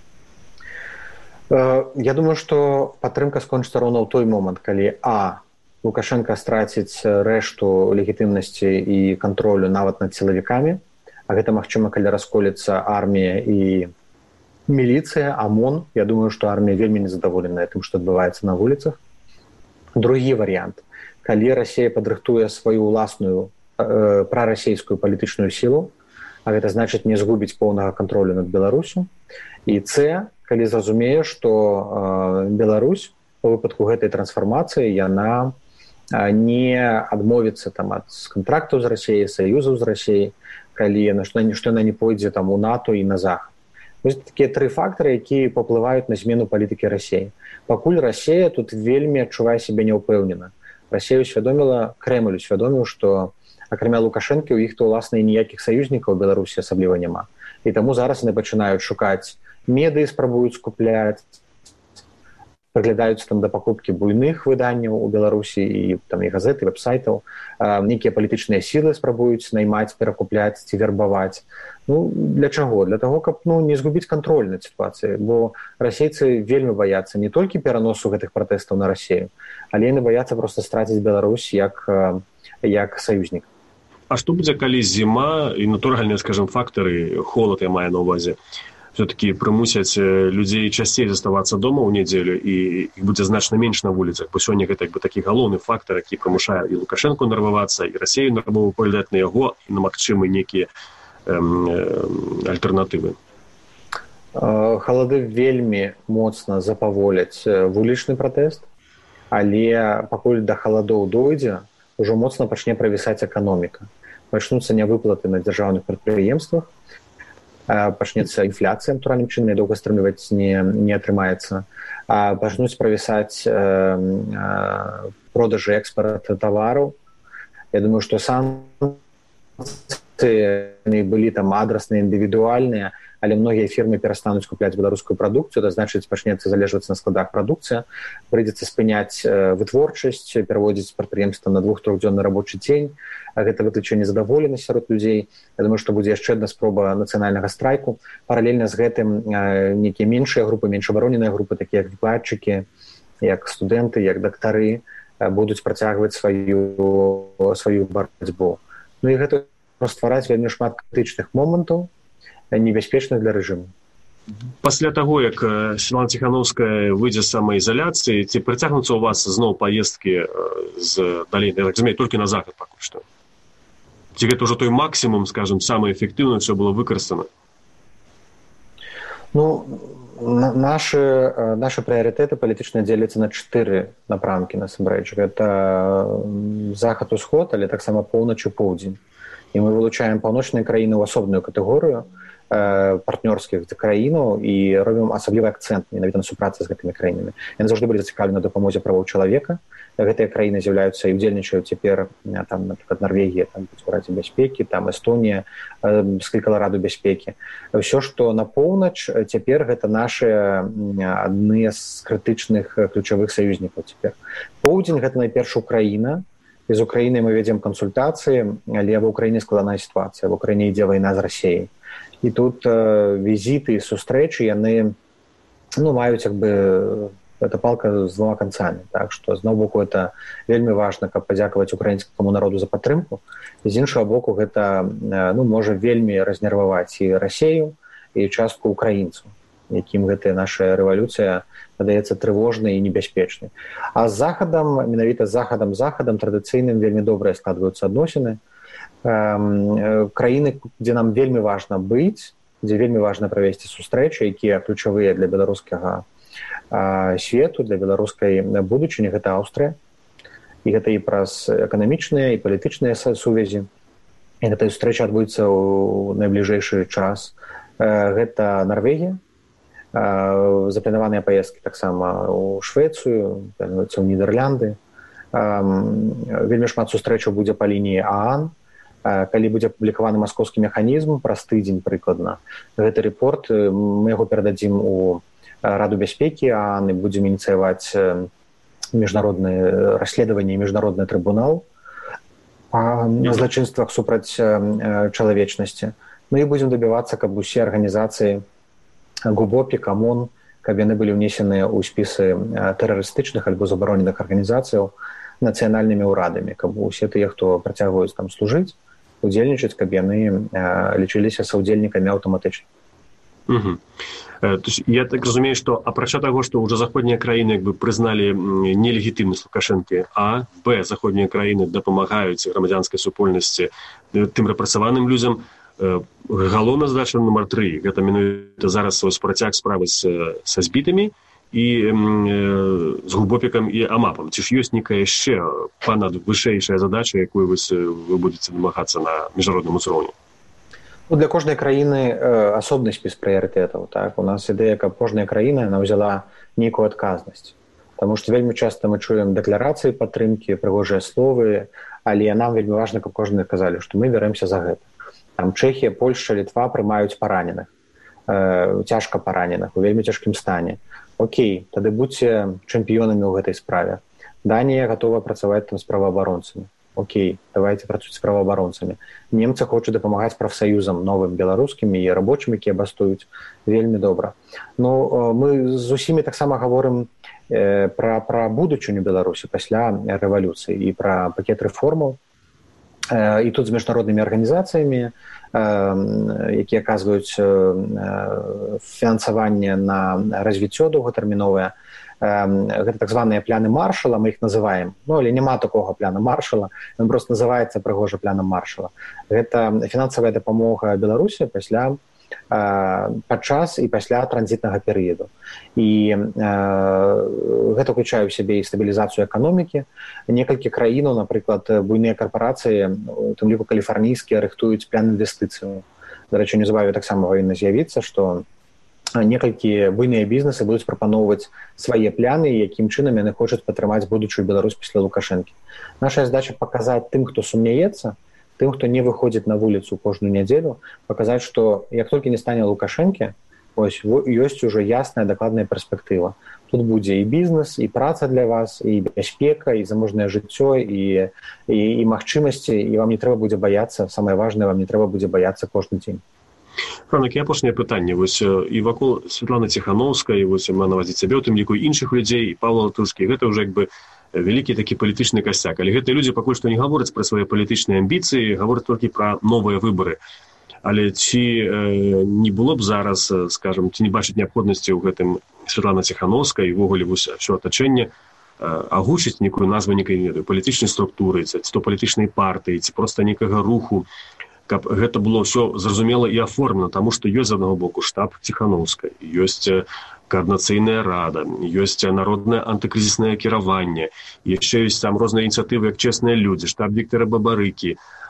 Я думаю, што падтрымка скончыцца роўна ў той момант, калі а. Лукашенко страціць рэшту легітымнасці і кантролю нават над сілавікамі, а гэта магчыма, калі расколецца армія і міліцыя, ОМОН. Я думаю, што армія вельмі незадаволеная тым, што адбываецца на вуліцах. Другі варыянт, калі Расія падрыхтуе сваю ўласную э, прарасійскую палітычную сілу, а гэта значыць не згубіць поўнага кантролю над Беларусю. І С, калі зразумее, што э, Беларусь у выпадку гэтай трансфармацыі яна не адмовіцца там ад кантрактаў з Расіяй, саюзаў з Расіяй, калі яна што, што яна не пойдзе там у НАТО і на захад. Вось такія тры фактары, якія паўплываюць на змену палітыкі Расіі. Пакуль Расія тут вельмі адчувае сябе няўпэўнена. Расія усвядоміла, Крэмль усвядоміў, што акрамя Лукашэнкі у іх то ўласна і ніякіх саюзнікаў у Беларусі асабліва няма. І таму зараз яны пачынаюць шукаць медыі, спрабуюць скупляць, прыглядаюцца там да пакупкі буйных выданняў у Беларусі і там і газет, і вэб-сайтаў. Нейкія палітычныя сілы спрабуюць наймаць, перакупляць ці вербаваць. Ну, для чаго? Для таго, каб ну, не згубіць кантроль над сітуацыяй, бо расейцы вельмі баяцца не толькі пераносу гэтых пратэстаў на Расію, але яны баяцца проста страціць Беларусь як, як саюзнік. А што будзе, калі зіма і натуральныя, скажем, фактары, холад я маю на ўвазе, все-таки прымусяць людзей часцей заставацца дома ў нядзелю і іх будзе значна менш на вуліцах, бо сёння гэта як бы такі галоўны фактар, які прымушае і Лукашэнку нарвавацца, і Расію нарваву паглядаць на яго і на магчымыя нейкія альтэрнатывы. Халады вельмі моцна запаволяць вулічны пратэст, але пакуль да халадоў дойдзе, ужо моцна пачне правісаць эканоміка. Пачнуцца нявыплаты на дзяржаўных прадпрыемствах, пачнецца інфляцыя, натуральным чынам, доўга стрымліваць не, не атрымаецца. Пачнуць правісаць э, э, продажы экспарт тавараў. Я думаю, што санкцыі былі там адрасныя, індывідуальныя, але многія фірмы перастануць купляць беларускую прадукцыю, это значыць, пачнецца залежвацца на складах прадукцыя, прыйдзецца спыняць вытворчасць, пераводзіць прадпрыемства на двух-трохдзённы рабочы дзень. Гэта выклічае незадаволенасць сярод людзей. Я думаю, што будзе яшчэ адна спроба нацыянальнага страйку. Паралельна з гэтым нейкія меншыя групы, менш абароненыя групы, такія як выкладчыкі, як студэнты, як дактары, будуць працягваць сваю, сваю барацьбу. Ну і гэта ствараць вельмі шмат крытычных момантаў, небяспечных для рэжыму. Пасля таго, як Светлана Ціхановская выйдзе з самаізаляцыі, ці працягнуцца ў вас зноў паездкі з далей, я так разумею, толькі на захад пакуль што? Ці гэта ўжо той максімум, скажем, самае эфектыўна ўсё было выкарыстана? Ну, наши, наши прыярытэты палітычна дзеляцца на чатыры напрамкі насамрэч. Гэта захад-усход, але таксама поўнач і поўдзень. І мы вылучаем паўночныя краіны ў асобную катэгорыю. партнёрскіх краінаў і робім асаблівы акцэнт менавіта на супрацы з гэтымі краінамі. Яны заўжды былі зацікаўлены на дапамозе правоў чалавека. Гэтыя краіны з'яўляюцца і ўдзельнічаюць цяпер, там, напрыклад, Нарвегія, там, у Раде бяспекі, там, Эстонія, склікала Раду бяспекі. Ўсё, што на поўнач, цяпер гэта нашы адны з крытычных ключавых саюзнікаў цяпер. Поўдзень — гэта найперш Украіна. З Украінай мы вядзем кансультацыі, але ва ўкраіне складаная сітуацыя. Ва ўкраіне ідзе вайна з Расіяй. І тут э, візіты і сустрэчы, яны ну, маюць як бы это палка з двума канцамі. Так што з аднаго боку это вельмі важна, каб падзякаваць украінскаму народу за падтрымку. З іншага боку гэта ну, можа вельмі разнерваваць і Расію, і частку украінцаў, якім гэтая наша рэвалюцыя падаецца трывожнай і небяспечнай. А з захадам, менавіта з захадам захадам традыцыйным вельмі добрыя складваюцца адносіны. Эм, краіны, дзе нам вельмі важна быць, дзе вельмі важна правесці сустрэчы, якія ключавыя для беларускага э, свету, для беларускай будучыні, гэта Аўстрыя. І гэта і праз эканамічныя і палітычныя сувязі. І гэтая сустрэча адбудзецца ў найбліжэйшы час. Э, гэта Нарвегія. Запланаваныя паездкі таксама ў Швецыю, плануецца ў Нідерланды. Вельмі шмат сустрэчаў будзе па лініі ААН. Калі будзе апублікаваны маскоўскі механізм праз тыдзень прыкладна, гэты рэпорт мы яго перададзім у Раду бяспекі ААН і будзем ініцыяваць міжнароднае расследаванне і міжнародны трыбунал па злачынствах супраць чалавечнасці. Ну і будзем дабівацца, каб усе арганізацыі ГУБОПі, КАМОН, каб яны былі ўнесеныя ў спісы тэрарыстычных альбо забароненых арганізацыяў нацыянальнымі ўрадамі, каб усе тыя, хто працягваюць там служыць, удзельнічаць, каб яны лічыліся саўдзельнікамі аўтаматычна. Угу. То есть я так разумею, што апрача таго, што ўжо заходнія краіны як бы прызналі нелегітымнасць Лукашэнкі, а б заходнія краіны дапамагаюць грамадзянскай супольнасці тым рэпрэсаваным людзям, галоўная задача нумар тры, гэта менавіта зараз ось працяг справы з, са збітымі і э, з ГУБОПікам і АМАПам. Ці ж ёсць нейкая яшчэ панад вышэйшая задача, якую вы, вы будете намагацца на міжнародным узроўні? Ну, для кожнай краіны э, асобны спіс прыярытэтаў. Так? У нас ідэя, каб кожная краіна яна ўзяла нейкую адказнасць. Таму што вельмі часта мы чуем дэкларацыі падтрымкі, прыгожыя словы, але нам вельмі важна, каб кожны казалі, што мы бярэмся за гэта. Там Чэхія, Польшча, Літва прымаюць параненых, э, цяжка параненых, у вельмі цяжкім стане. Окей, тады будьце чэмпіёнамі ў гэтай справе. Данія гатова працаваць там з праваабаронцамі. Окей, давайте працуюць з праваабаронцамі. Немцы хочуць дапамагаць прафсаюзам новым беларускім і рабочым, якія бастуюць. Вельмі добра. Ну, мы з усімі таксама гаворым э, пра, пра будучыню Беларусі пасля рэвалюцыі і пра пакет рэформаў. І тут з міжнароднымі арганізацыямі, якія аказваюць фінансаванне на развіццё доўгатэрміновае. Гэта так званыя пляны Маршала, мы іх называем. Ну, але няма такога пляна Маршала, ён проста называецца прыгожа пляном Маршала. Гэта фінансавая дапамога Беларусі пасля падчас і пасля транзітнага перыяду. І э, гэта ўключае ў сябе і стабілізацыю эканомікі. Некалькі краінаў, напрыклад, буйныя карпорацыі, у тым ліку каліфарнійскія, рыхтуюць план інвестыцыяў. Дарэчы, неўзабаве таксама павінна з'явіцца, што некалькі буйныя бізнесы будуць прапаноўваць свае пляны, якім чынам яны хочуць падтрымаць будучую Беларусь пасля Лукашэнкі. Наша задача паказаць тым, хто сумняецца, тым, хто не выходзіць на вуліцу кожную нядзелю, паказаць, што як толькі не стане Лукашэнкі, ось ёсць ужо ясная дакладная перспектыва. Тут будзе і бізнес, і праца для вас, і бяспека, і заможнае жыццё, і, і, і магчымасці, і вам не трэба будзе баяцца, самае важнае, вам не трэба будзе баяцца кожны дзень. Франак, і апошняе пытанне. Вось і вакол Святланы Ціханаўскай, вось ма навазіць сябе, у тым ліку іншых людзей, і Павла Латушкі, гэта ўжо як бы вялікі такі палітычны касцяк. Але гэтыя людзі пакуль што не гавораць пра свае палітычныя амбіцыі, гавораць толькі пра новыя выбары. Але ці э, не было б зараз, скажам, ці не бачыць неабходнасці ў гэтым Святлана Ціханаўскай і ўвогуле ўсё атачэнне э, агучыць некую назву нейкай палітычнай структуры, ці то палітычнай партыі, ці проста нейкага руху, каб гэта было ўсё зразумела і аформлена, таму што ёсць з аднаго боку штаб Ціханаўскай, ёсць каардынацыйная рада, ёсць народнае антыкрызіснае кіраванне, яшчэ ёсць там розныя ініцыятывы, як чэсныя людзі, штаб Віктара Бабарыкі,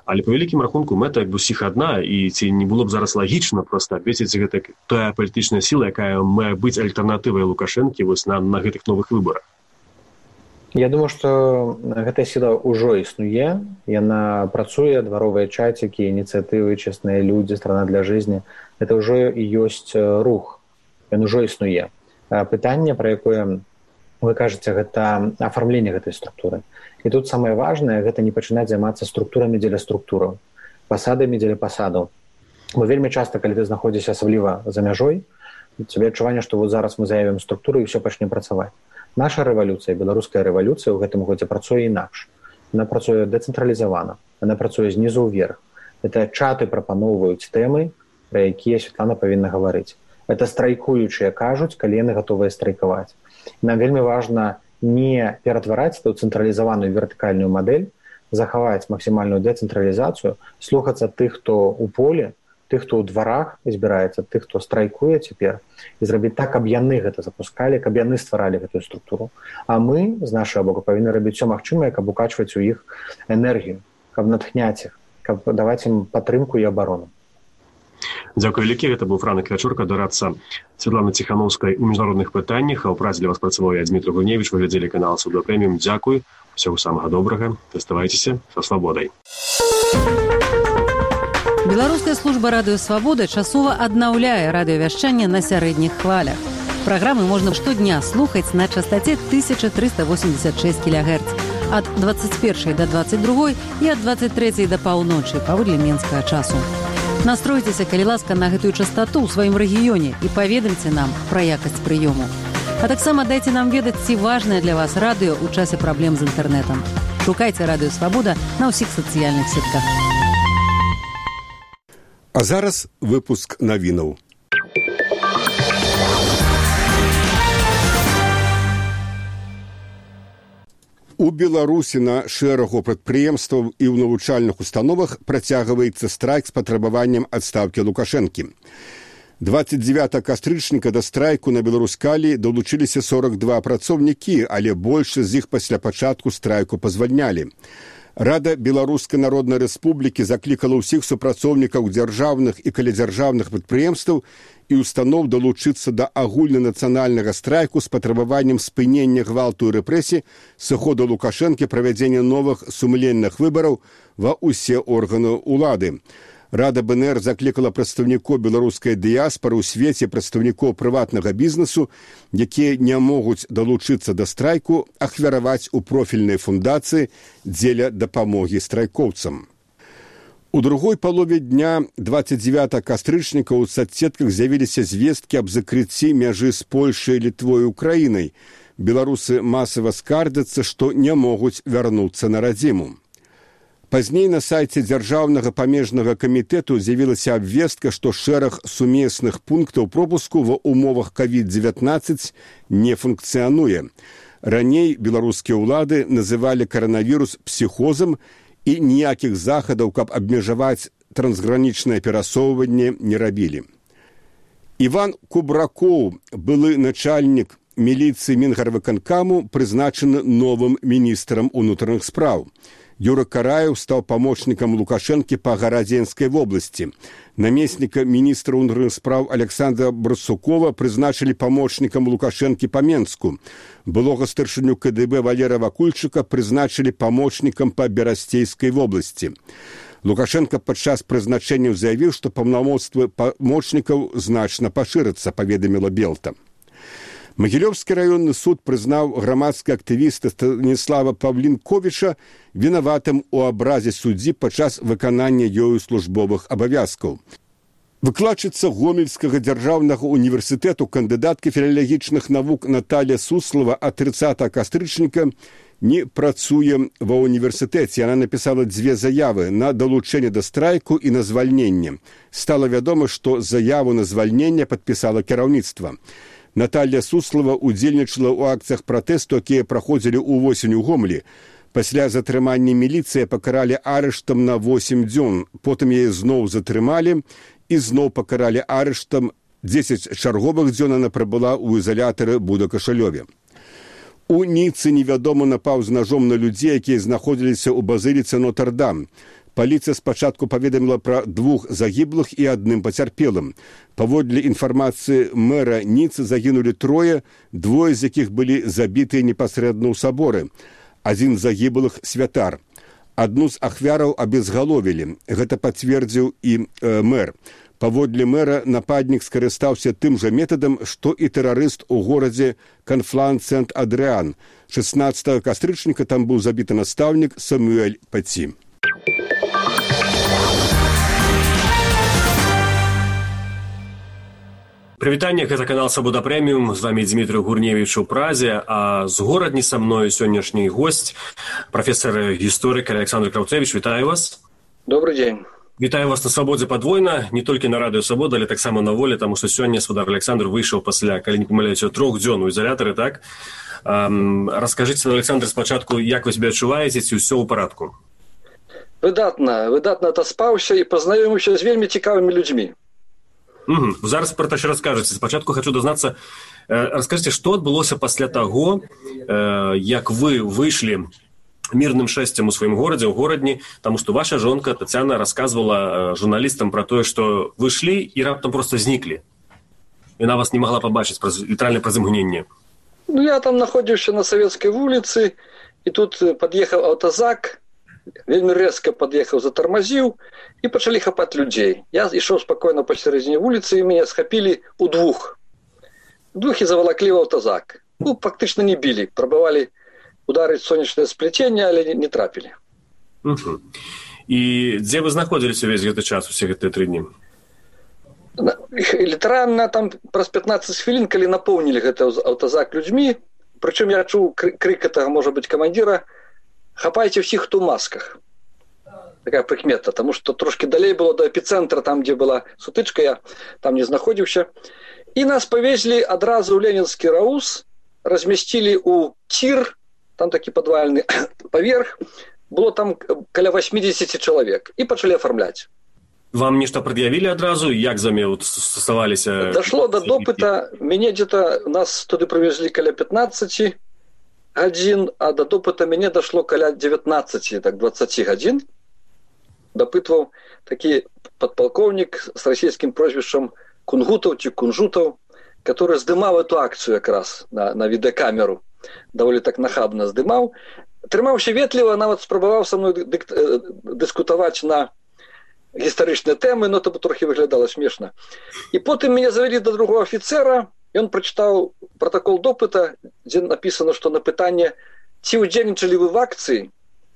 Але па вялікім рахунку мэта як бы усіх адна, і ці не было б зараз лагічна проста абвесціць гэта тая палітычная сіла, якая мае быць альтэрнатывай Лукашэнкі вось на, на гэтых новых выбарах? Я думаю, што гэтая сіла ўжо існуе, яна працуе, дваровыя чацікі, ініцыятывы, чэсныя людзі, страна для жизни. Это ўжо і ёсць рух, ён ужо існуе. Пытанне, пра якое вы кажаце, гэта афармленне гэтай структуры. І тут самае важнае, гэта не пачынаць займацца структурамі дзеля структураў, пасадамі дзеля пасадаў. Бо вельмі часта, калі ты знаходзішся асабліва за мяжой, цябе адчуванне, што вот зараз мы заявім структуру і ўсё пачне працаваць. Наша рэвалюцыя, беларуская рэвалюцыя ў гэтым годзе працуе інакш. Яна працуе дэцэнтралізавана, яна працуе знізу ўверх. Это чаты прапаноўваюць тэмы, пра якія Святлана павінна гаварыць. Это страйкуючыя кажуць, калі яны гатовыя страйкаваць. Нам вельмі важна не ператвараць эту цэнтралізаваную вертыкальную мадэль, захаваць максімальную дэцэнтралізацыю, слухацца тых, хто ў поле, тых, хто ў дварах збіраецца, тых, хто страйкуе цяпер, і зрабіць так, каб яны гэта запускалі, каб яны стваралі гэтую структуру. А мы, з нашага боку, павінны рабіць усё магчымае, каб укачваць у іх энергію, каб натхняць іх, каб даваць ім падтрымку і абарону. Дзякуй вялікі, гэта быў Франак Вячорка, дорадца Святланы Ціханаўскай у міжнародных пытаннях, а ў працы для вас працаваў я, Дмітрий Гуневіч, вы глядзелі канал Суда Прэміум. Дзякуй, усяго самага добрага, заставайцеся са свабодай. Беларуская служба радыё «Свабода» часова аднаўляе радыёвяшчанне на сярэдніх хвалях. Праграмы можна штодня слухаць на частоце тысяча трыста восемьдесят шесть кілогерц ад двадцать першай да двадцать другой і ад двадцать трэцяй да паўночы паводле менскага часу. Настройцеся, калі ласка, на гэтую частоту ў сваім рэгіёне і паведамце нам пра якасць прыёму. А таксама дайце нам ведаць, ці важнае для вас радыё ў часе праблем з інтэрнэтам. Шукайце радыё «Свабода» на ўсіх сацыяльных сетках. А зараз выпуск навінаў. У Беларусі на шэрагу прадпрыемстваў і ў навучальных установах працягваецца страйк з патрабаваннем адстаўкі Лукашэнкі. двадцать девятого кастрычніка да страйку на Беларускалі далучыліся сорок два працоўнікі, але большасць з іх пасля пачатку страйку пазвальнялі. Рада Беларускай Народнай Рэспублікі заклікала ўсіх супрацоўнікаў дзяржаўных і калядзяржаўных прадпрыемстваў і устаноў далучыцца да агульнанацыянальнага страйку з патрабаваннем спынення гвалту і рэпрэсій, сыходу Лукашэнкі, правядзення новых сумленных выбараў ва ўсе органы ўлады. Рада БНР заклікала прадстаўнікоў беларускай дыяспары ў свеце, прадстаўнікоў прыватнага бізнесу, якія не могуць далучыцца да страйку, ахвяраваць у профільнай фундацыі дзеля дапамогі страйкоўцам. У другой палове дня двадцать девятого кастрычніка ў соцсетках з'явіліся звесткі аб закрыцці мяжы з Польшай, Літвой і Украінай. Беларусы масава скардзяцца, што не могуць вярнуцца на радзіму. Пазней на сайце Дзяржаўнага памежнага камітэту з'явілася абвестка, што шэраг сумесных пунктаў пропуску ва ўмовах ковід дзевятнаццаць не функцыянуе. Раней беларускія ўлады называлі каранавірус псіхозам і ніякіх захадаў, каб абмежаваць трансгранічнае перасоўванне, не рабілі. Іван Кубракоў, былы начальнік міліцыі Мінгарвыканкаму, прызначаны новым міністрам унутраных спраў. Юра Караев стаў памочнікам Лукашэнкі па Гарадзенскай вобласці. Намесніка міністра ўнутраных спраў Александра Брусукова прызначылі памочнікам Лукашэнкі па Менску. Былога старшыню КДБ Валера Вакульчыка прызначылі памочнікам па Берасцейскай вобласці. Лукашенко падчас прызначэнняў заявіў, што паўнамоцтвы памочнікаў значна пашырацца, паведаміла Белта. Магілёўскі раённы суд прызнаў грамадскага актывіста Станіслава Павлінковіча вінаватым у абразе суддзі падчас выканання ёю службовых абавязкаў. Выкладчыца Гомельскага дзяржаўнага універсітэту, кандыдатка філалагічных навук Наталья Суслова ад трыццатага кастрычніка не працуе ва універсітэце. Яна напісала дзве заявы на далучэнне да страйку і на звальненне. Стала вядома, што заяву на звальненне падпісала кіраўніцтва. Наталья Суслова удзельнічала ў акцыях пратэсту, якія праходзілі ўвосень у Гомелі. Пасля затрымання міліцыя пакаралі арыштам на восемь дзён. Потым яе зноў затрымалі і зноў пакаралі арыштам. дзесяць чарговых дзён яна прабыла ў ізалятары Буда-Кашалёве. У Ніцы невядома напаў з нажом на людзей, якія знаходзіліся ў базыліцы Нотр-Дам. Паліцыя спачатку паведаміла пра двух загіблых і адным пацярпелым. Паводле інфармацыі мэра Ніцы загінулі трое, двое з якіх былі забітыя непасрэдна ў саборы. Адзін з загіблых святар. Адну з ахвяраў абезгаловілі. Гэта пацвердзіў і э, мэр. Паводле мэра нападнік скарыстаўся тым жа метадам, што і тэрарыст у горадзе Канфлан-Сент-Адрыан. шаснаццатага кастрычніка там быў забіты настаўнік Самуэль Паці. Прывітанне, гэта канал Свабода Прэміум, з вами Дмітрый Гурневіч у Празе, а з горадні са мною сённяшні госць, прафесар гісторык Александр Краўцевіч. Вітаю вас. Добрый день. Вітаю вас на Свабодзе падвойна, не толькі на радыё Свабода, але таксама на волі, таму што сёння спадар Александр выйшаў пасля, калі не памыляюся, трох дзён у ізалятары, так? Um, раскажыце, Александр, спачатку, як вы себе адчуваеце, ці ўсё ў парадку? Выдатна, выдатна атаспаўся і пазнаёміўся з вельмі цікавымі людзьмі. Угу. Зараз пра то, што раскажаце. Спачатку хочу дазнацца, э, раскажыце, што адбылося пасля таго, э, як вы выйшлі мірным шэсцем у сваім горадзе, у горадні, таму што ваша жонка Тацяна расказвала э, журналістам пра тое, што вы ішлі і раптам проста зніклі. Яна вас не магла пабачыць праз, літаральна праз імгненне. Ну, я там находзіўся на Савецкай вуліцы, і тут пад'ехаў аўтазак, вельмі рэзка пад'ехаў, затармазіў, і пачалі хапаць людзей. Я ішоў спакойна пасярэдзіне вуліцы, і мяне схапілі ў двух. Двух і завалаклі ў аўтазак. Ну, фактычна не білі, прабавалі ударыць сонечнае сплеценне, але не, не трапілі. Угу. І дзе вы знаходзіліся увесь гэты час, усе гэтыя тры дні? Літаральна там праз пятнаццаць хвілін, калі напоўнілі гэты аўтазак людзьмі, прычым я чуў крык гэтага, можа быць, камандзіра: «Хапайце ўсіх, хто ў масках». Такая прыкмета, таму што трошкі далей было да эпіцэнтра, там, дзе была сутычка, я там не знаходзіўся. І нас павезлі адразу ў Ленінскі раус, размясцілі ў цір, там такі падвальны паверх, было там каля восьмидесяти чалавек, і пачалі афармляць. Вам нешта прад'явілі адразу? Як замеў стасаваліся? Дашло да допыта, мяне дзе-то, нас туды прывезлі каля пятнаццаці гадзін, а да допыта мяне дашло каля девятнадцати, так, двадцати гадзін. Дапытваў такі падпалкоўнік з расійскім прозвішчам Кунгутаў ці Кунжутаў, который здымаў эту акцыю якраз на, на відэакамеру. Даволі так нахабна здымаў. Трымаўся ветліва, нават спрабаваў са мной дык, э, дыскутаваць на гістарычныя тэмы, но это трохі выглядала смешна. І потым мяне завялі да другого афіцера, ён прачытаў пратакол допыта, дзе напісана, што на пытанне, ці ўдзельнічалі вы в акцыі,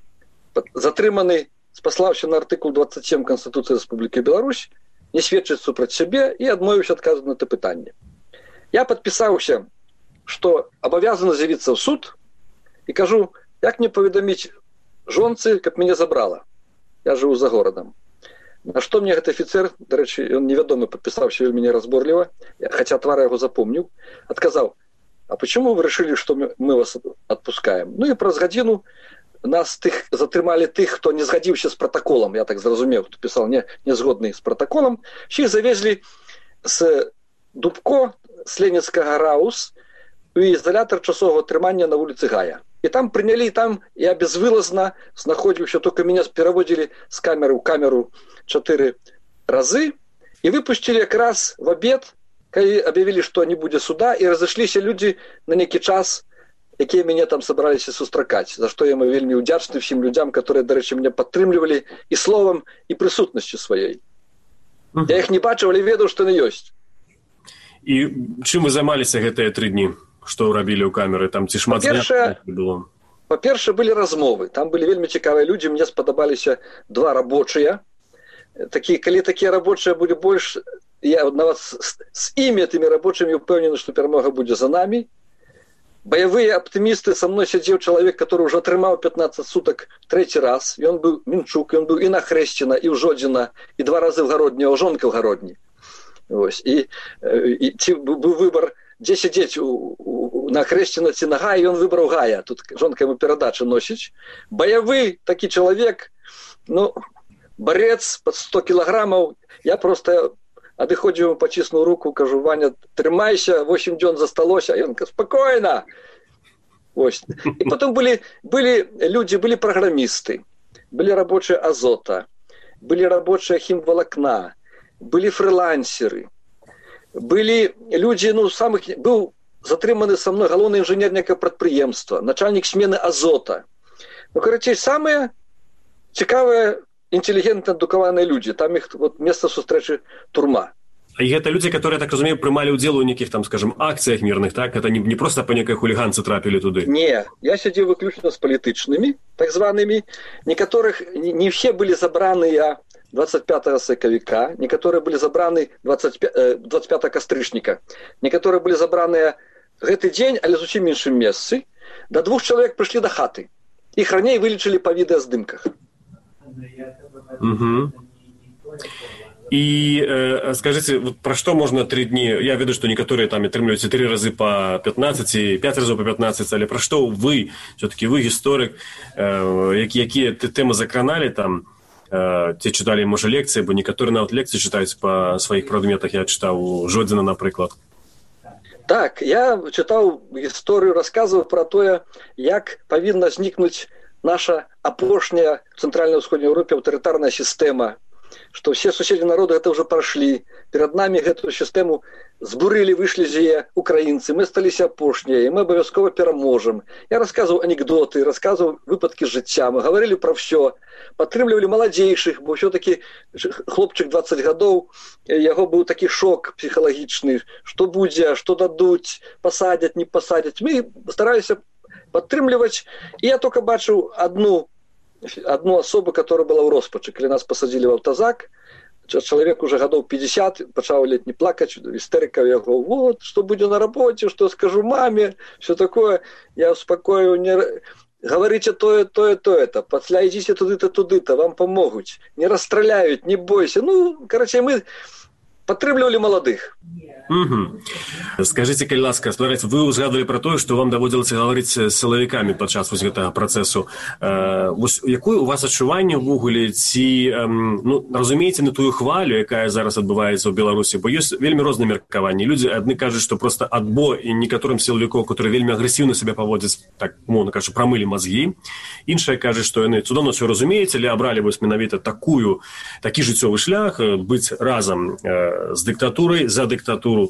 затрыманы, спаслаўся на артыкул двадцать семь Канстытуцыі Рэспублікі Беларусь, не сведчыць супраць сябе і адмовіўся адказваць на это пытанне. Я падпісаўся, што абавязаны з'явіцца ў суд, і кажу, як мне паведаміць жонцы, каб мяне забрала. Я жыву за горадам. На што мне гэты афіцэр, дарэчы, ён невядомы, падпісаўся вельмі неразборліва, хаця твар яго запомніў, адказаў: «А почему вы решили, что мы вас отпускаем?» Ну и праз гадзіну нас тых затрымалі тых, хто не згадзіўся з пратаколам, я так зразумеў, хто пісаў не, не згодны з пратаколам. Всіх завезлі з Дубко, з Ленінскага раус, у ізалятар часовага трымання на вуліцы Гая. І там прынялі, там я безвылазна знаходзіўся, толькі мяне пераводзілі з камеры ў камеру чатыры разы і выпусцілі якраз в абед, калі аб'явілі, што не будзе суда, і разышліся людзі на нейкі час, якія мяне там сабраліся сустракаць, за што я мы вельмі ўдзячны ўсім людзям, которые, дарэчы, мяне падтрымлівалі і словам, і прысутнасцю сваёй. Uh-huh. Я іх не бачыў, але ведаў, што яны ёсць. І чым вы займаліся гэтыя тры дні? Што рабілі ў камеры? Там ці шмат занятых было? Па-першае, былі размовы. Там былі вельмі цікавыя людзі, мне спадабаліся два рабочыя. Такі, калі такія рабочыя былі больш, я нават з, з імі тымі рабочымі ўпэўнены, што перамога будзе за намі. Баявыя аптымісты, са мной сядзеў чалавек, который ўжо атрымаў пятнаццаць сутак трэці раз. Ён быў Мінчук, ён быў і на Хрэсціна, і ў Жодзіна, і два разы в гародні, а жонка в гародні. Ось. І, і ці быў выбар, дзе сядзець у, у, на Хрэсціна ці на Гая, ён выбраў Гая. Тут жонка яму перадачы носіць. Баявы такі чалавек, ну, барец пад сто кілаграмаў. Я просто адыходзіў, паціснуў руку, кажу: «Ваня, трымайся, восемь дзён засталося». Ён кажа: «Спакойна». Ось. І потым былі, былі людзі, былі праграмісты. были рабочие Азота, были рабочие химволокна, были фрилансеры, были люди, ну, самых... Был затрыманы со мной галоўны інжынер некага прадпрыемства, начальник смены Азота. Ну, карацей, самые цікавыя, інтэлігентна адукаваныя людзі. Там іх вот, месца сустрэчы турма. І гэта людзі, которые, так разумею, прымалі ўдзел у нейкіх, там, скажем, акцыях мірных, так? Это не, не просто па некай хуліганцы трапілі туды? Не, я сядзеў выключна з палітычнымі, так званымі. Некаторых, не, не все былі забраныя двадцать пятого сакавіка, некаторыя былі забраны двадцать пятого кастрычніка, некаторыя былі забраныя гэты дзень, але зусім іншым месцы. Да двух чалавек прыйшлі да хаты. Іх раней вылічылі па відэаздымках. Угу. И э, скажите, вот про что можно три дни? Я веду, что некоторые там атрымліваюць три разы по пятнадцать, пять разов по пятнадцать, але про что вы, все-таки вы историк, э, какие темы закранали там, э, те читали, может, лекции, бо некоторые нават лекции читаюць по своих предметах, я читал у Жодзіна, например. Так, я читал историю, рассказывал про то, как повинна зникнуть наша апошняя в Центральной-Усходней Европе авторитарная система, что все соседи народа это уже прошли. Перед нами эту систему збурили, вышли зие украинцы, мы стались апошние, и мы обовязково переможем. Я рассказывал анекдоты, рассказывал выпадки життя, мы говорили про все, подтримливали молодейших, бо все-таки хлопчик двадцать годов, его был такой шок психологичный, что будет, что дадут, посадят, не посадят. Мы старались подтримливать, и я только бачу одну одну особу, которая была в роспачы. Когда нас посадили в автозак, человек уже годов пятьдесят, почал лет не плакать, истерика его, вот, что будет на работе, что скажу маме, все такое. Я успокою, не... говорите то, то, то, это, пацля, идите туды-то, туды-то, вам помогут, не расстреляют, не бойся. Ну, короче, мы подтримливали молодых. Угу. Скажите, калі ласка, вы узгадывали про то, что вам даводилось говорить с силовиками подчас вось гэтага процессу. Э, якое у вас адчуванне ўвогуле, ці, э, ну, разумееце на тую хвалю, якая зараз адбываецца ў Беларусі, бо ёсць вельмі розныя меркаванні. Людзі адны кажуць, што просто адбо і некаторым сілавікоў, которые вельмі агрэсіўна сябе паводзяць, так, мовна кажучы, прамылі мазгі. Іншыя кажуць, што яны цудоўна ўсё разумеюць, але абралі вось менавіта такую, такі жыццёвы шлях, быць разам э, з дыктатурай, за дыктатуру.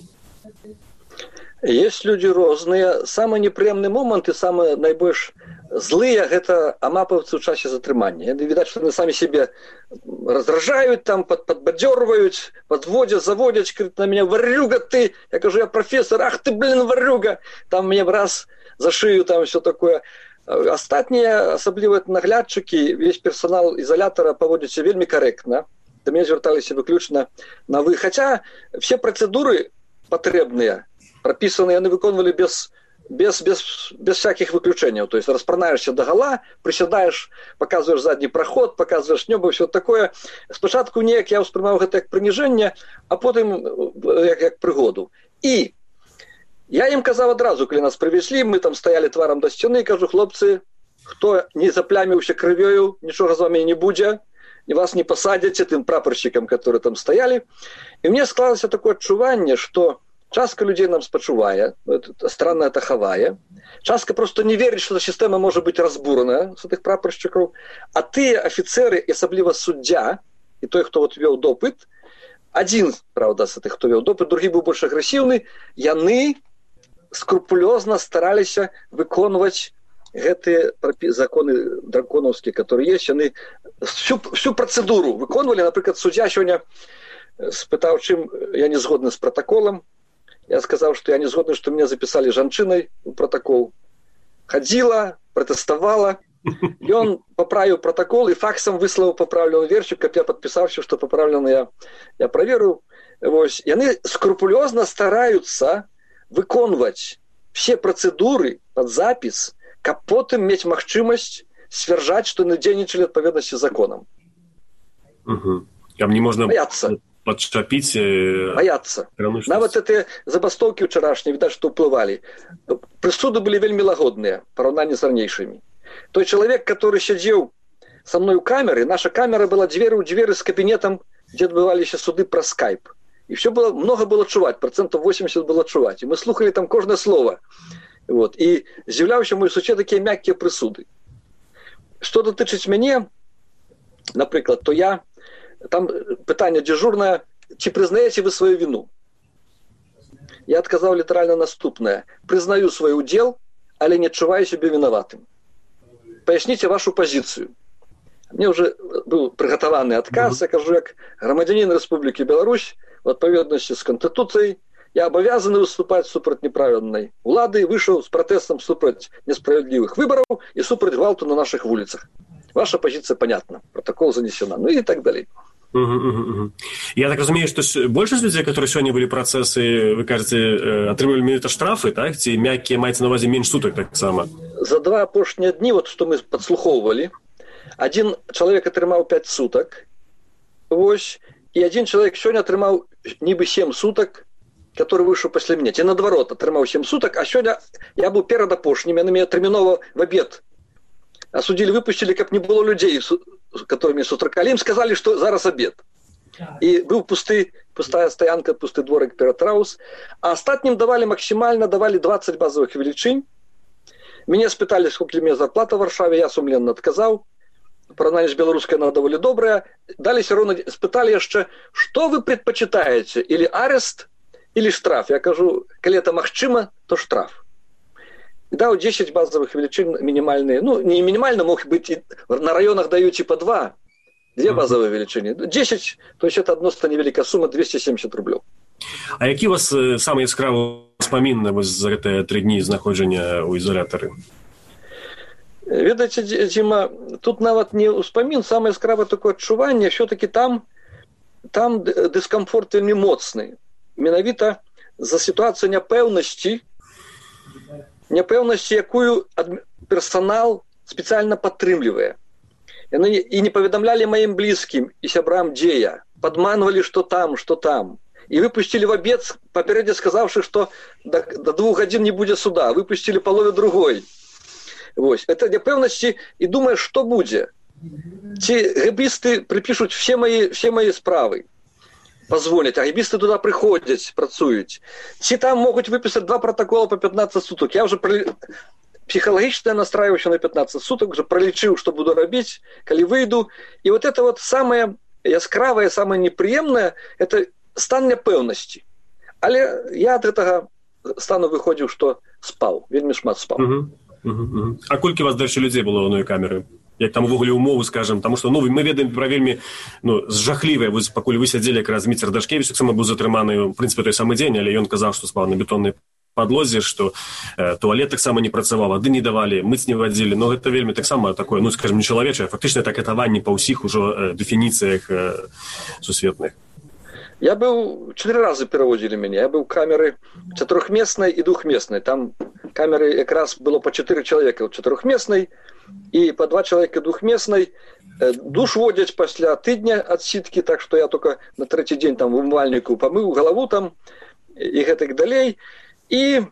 Есть люди розныя. Самы непрыемны момант і самы найбольш злыя — гэта амапаўцы ў часе затрымання. Яны, відаць, што яны самі себе раздражаюць, там, под, подбадзёрваюць, подводят, заводят, кричат на меня: «Варюга ты!» Я кажу: «Я профессор!» «Ах ты, блин, варюга!» Там мне раз за шию, там все такое. Астатнія, асабліва наглядчыкі, весь персонал изолятора паводзіцца вельмі карэктна. Да мяне звярталіся выключна на вы. Хаця все процедуры патрэбныя, прописанные, они выконывали без, без, без, без всяких выключений. То есть распранаешься догола, приседаешь, показываешь задний проход, показываешь небо, все такое. Спочатку неяк я воспринимал это как принижение, а потом как, как пригоду. И я им казав одразу, когда нас привезли, мы там стояли тваром до стены, кажу: хлопцы, кто не заплямился кровью, ничего с вами не будет, и вас не посадят тем прапорщикам, которые там стояли. И мне склалось такое отчувание, что частка людей нам спачувае, странная это хавае. Частка просто не верит, что система может быть разбурана с этих прапорщиков. А ты, офицеры, и особливо суддя, и той, кто вот вел допыт, один, правда, с этих, кто вел допыт, другой был больше агрессивный, яны скрупулезно старались выконывать гэтые законы драконовские, которые есть. Яны всю, всю процедуру выконывали. Например, судья сегодня спытал, чем я не сгоден с протоколом. Я сказал, что я не згоден, что меня записали жанчиной в протокол. Ходила, протестовала. И он поправил протокол и факсом выслал поправленный верчик, как я подписавший, что поправленный я, я проверил. Вот. И они скрупулезно стараются выконывать все процедуры под запись, как потом иметь махчимость свержать, что они дзейнічалі адпаведнасці з законам. Угу. Там не можно бояться. Подшапить. Бояться. Нават эти забастовки вчерашние, видать, что уплывали. Присуды были вельмі лагодные, в поравнании с ранейшими. Той человек, который сидел со мной у камеры, наша камера была дверь у двери с кабинетом, где отбывались суды про скайп. И все было, много было чувать, процентов восемьдесят было чувать. И мы слухали там кожное слово. Вот. И з'являлися мої сусіди такие мягкие присуды. Что дотычить меня, напрыклад, то я там пытанне дзяжурнае, ці прызнаеце вы сваю віну? Я адказаў літаральна наступнае: прызнаю свой удзел, але не адчуваю сябе вінаватым. Паясніце вашу пазіцыю. Мне уже быў прыгатаваны адказ, я кажу, як грамадзянін Рэспублікі Беларусь, у адпаведнасці з Канстытуцыяй, я абавязаны выступаць супраць неправільнай улады, выйшаў з пратэстам супраць несправядлівых выбараў і супраць гвалту на нашых вуліцах. Ваша пазіцыя понятна, протокол занесена, ну і так далей. Угу, угу, угу. Я так разумею, что большасць людзей, которые сёння былі працэсы, вы кажаце, атрымалі менавіта штрафы, так? Ці мяккія маеце на увазе менш сутак таксама? За два апошнія дні, вот што мы падслухоўвалі, один чалавек атрымаў пяць сутак, вось, і один чалавек сёння атрымаў нібы сем сутак, который выйшаў пасля мяне. Ці наадварот, атрымаў сем сутак, а сёння я быў перад апошнім, яны мяне тэрмінова в абед асудзілі, выпусцілі, каб не было людзей, которыми сустракалі, ім сказалі, што зараз абед. І быў пусты, пустая стаянка, пусты дворык перад Раус. А астатнім давалі максімальна, давалі двадцать базовых велічынь. Мяне спыталі, сколько мне зарплата в Варшаве, я сумленна адказаў. Параўнанне з беларускай она даволі добрая. Далі все равно спыталі яшчэ, што вы предпачытаеце, или арест, или штраф. Я кажу, калі это магчыма, то штраф. Даў десять базовых величин минимальные. Ну, не минимально, мог быть, и на районах дают типа два. Две базовые величины. десять, то есть это одна невеликая сумма, двести семьдесят рублей. А які у вас самые яскравыя ўспаміны за гэтыя тры дні знаходжання ў ізалятары? Ведаеце, Дзіма, тут нават не ўспамін, самае яскравае такое адчуванне, все-таки там, там дыскамфорт вельмі моцны. Менавіта за сітуацыю няпэўнасці, няпэўнасці, якую персанал спецыяльна падтрымлівае. Яны і не паведамлялі маім блізкім і сябрам, дзе я. Падманвалі, што там, што там. І выпусцілі в абед, папярэдне сказаўшы, што да, да двух гадзін не будзе суда. Выпусцілі палове другой. Вось. Это няпэўнасці, і думаеш, што будзе. Ці гэбісты прыпішуць все мои, все мои справы. Позволить, а гибисты туда приходят, працуют. Все там могут выписать два протокола по пятнадцать суток. Я уже про... психологически настраиваюсь на пятнадцать суток, уже пролечил, что буду робить, коли выйду. И вот это вот самое яскравое, самое неприемное, это стан няпэўнасці. Але я от этого стану выходил, что спал, вельмі шмат спал. Угу, угу, угу. А колькі вас дальше людей было в одной камеры? Як там увогуле умовы, скажем, потому что ну мы ведаем пра вельмі ну жахлівыя, вось пакуль вы сядзелі, якраз Дміцер Дашкевіч таксама быў затрыманы, в прынцыпе, той самы дзень, але ён казаў, што спаў на бетоннай падлозе, што э, туалет таксама не працаваў, вады не давалі, мыць не вадзілі, но гэта вельмі таксама такое, ну скажем, нечалавечае, фактычна это катаванне па ўсіх ужо э, дэфініцыях э, сусветных. Я быў чатыры разы перавозілі мяне. Я быў камеры чатырохмеснай і двухмеснай. Там камеры якраз было па чатыры чалавека ў чатырохмеснай і па два чалавека двухмеснай. Душ водзяць пасля тыдня адсідкі, так што я только на трэці дзень там в умывальніку памыў галаву там і гэтак далей. І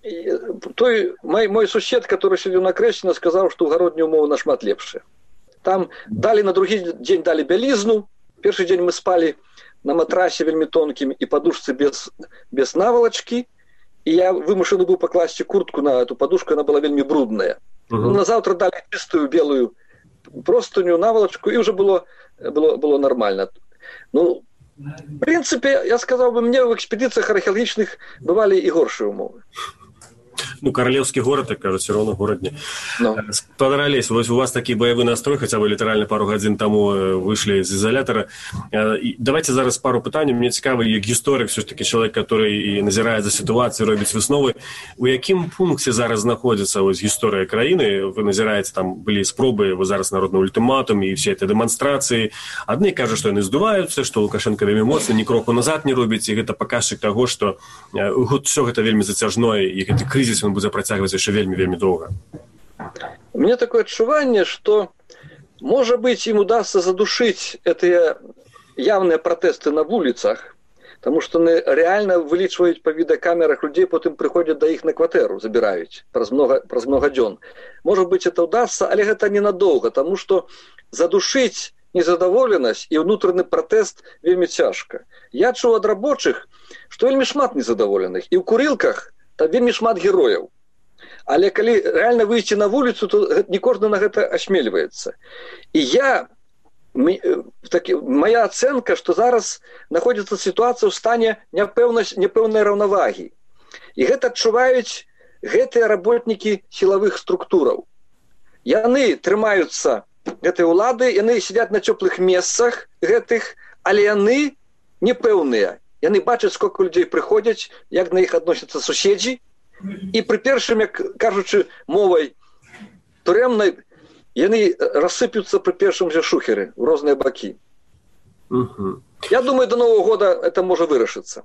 той мой, мой сусед, который сидел на крэсле, сказаў, што ў гародні умовы нашмат лепшыя. Там далі на другі дзень далі бялізну. Першы дзень мы спалі на матрасе вельмі тонкім і подушцы без, без наволочки. І я вымушаны быў пакласці куртку на эту подушку, она была вельмі брудная. Uh-huh. На завтра далі чистую белую простыню, наволочку, і уже было, было, было нормально. Ну, в принципе, я сказал бы, мне в экспедициях археологічных бывали і горшыя умовы. Ну, королевский город, так кажуть, все равно город не. No. Спадарались, вот у вас такой боевой настрой, хотя вы литерально пару годин тому вышли из изолятора. Давайте зараз пару питань. Мне цікаво, як історик, все ж таки, чоловік, який назирає за ситуацією, робить висновы. У яким пункті зараз знаходиться ось історія країни? Ви назираєте, там були спроби, ви зараз народний ультиматум і всі ці демонстрації. Одні кажуть, що вони здуваються, що Лукашенко вельми моцний, ні кроку назад не робить, і це показчик того, що все це вельми затяжное, і цей кризис, він буде працягвацца яшчэ вельмі-вельмі доўга. У меня такое адчуванне, что, может быть, им удастся задушить эти явные протесты на улицах, потому что они реально вылічваюць по видеокамерах людей, потом приходят до их на кватэру, забирают праз много, праз много дзён. Может быть, это удастся, але это ненадолго, потому что задушить незадоволенность и внутренний протест вельмі цяжка. Я чуў ад рабочых, что вельмі шмат незадоволеных, и в курилках там вельмі шмат герояў. Але калі реально выйти на вулицу, то не кожны на гэта асмельваецца. І я моя оценка, что зараз находится ситуация в стане непэўнай раўнавагі. И гэта адчуваюць гэтыя работники силовых структураў. Яны трымаюцца гэтай улады, яны сидят на теплых месцах гэтых, але яны непэўныя. Яны бачаць, сколько людей прыходзяць, як на іх адносяцца суседзі, і пры першым, як кажучы мовай турэмнай, яны рассыпются при первом же шухере в разные боки. Угу. Я думаю, до Нового года это может вырашиться.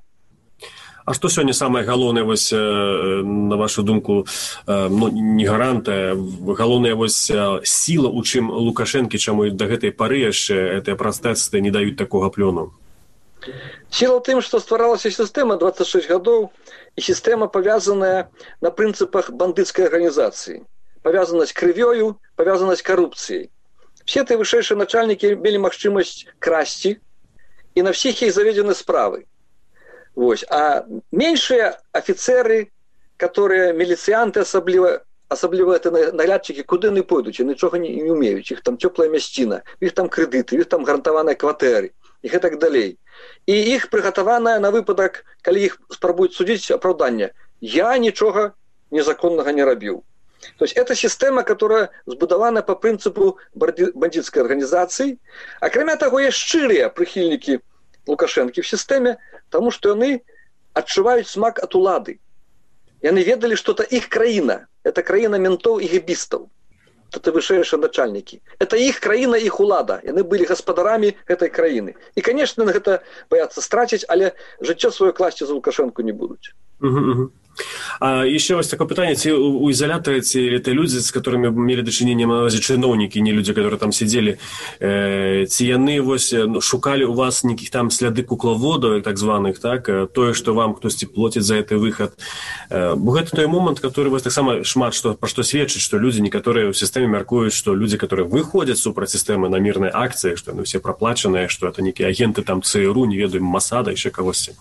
А что сегодня самое главное, вось, на вашу думку, ну, не гаранта, главная вось сила, у чым Лукашенко, чему до этой поры еще эти протесты не дают такого плену? Сила в том, что стваралась система двадцать шесть годов, и система, повязанная на принципах бандитской организации. Повязанность крывёю, повязанность коррупцией. Все эти высшие начальники имели магчымасць красці, и на всех их заведены справы. Вось. А меньшие офицеры, которые милицианты, особливо, особливо это наглядчики, куды не пойдут, ничего не, не умеют. Их там теплая мясціна, их там кредиты, их там гарантаваныя кватэры, их и так далей. И их приготованное на выпадок, коли их спробуют судить, оправдание. Я ничего незаконного не робил. То есть это система, которая збудована по принципу бандитской организации. А кроме того, есть шчырыя прихильники Лукашенко в системе, потому что они отчувают смак от улады. И они ведали, что это их краина. Это краина ментов и гибистов. Это высшие начальники. Это их краина, их улада. И они были господарами этой краины. И, конечно, это боятся стратить, але жыццё свое класці за Лукашенко не будут. Угу, угу. А еще вот такое питание, ці у изолятора ці это люди, с которыми мели дачыненне чыноўнікі, не люди, которые там сидели, э, ці яны вось шукали у вас неких там сляды кукловодов, так званых, так, тое, что вам хтосьці платит за это выход. Э, бо гэта той момент, который вось так само шмат что, про что сведчыць, что люди некоторые в системе мяркуюць, что люди, которые выходят супраць системы на мирные акции, что они все проплаченные, что это некие агенты там ЦРУ, не ведаем, Масада, еще кого-то.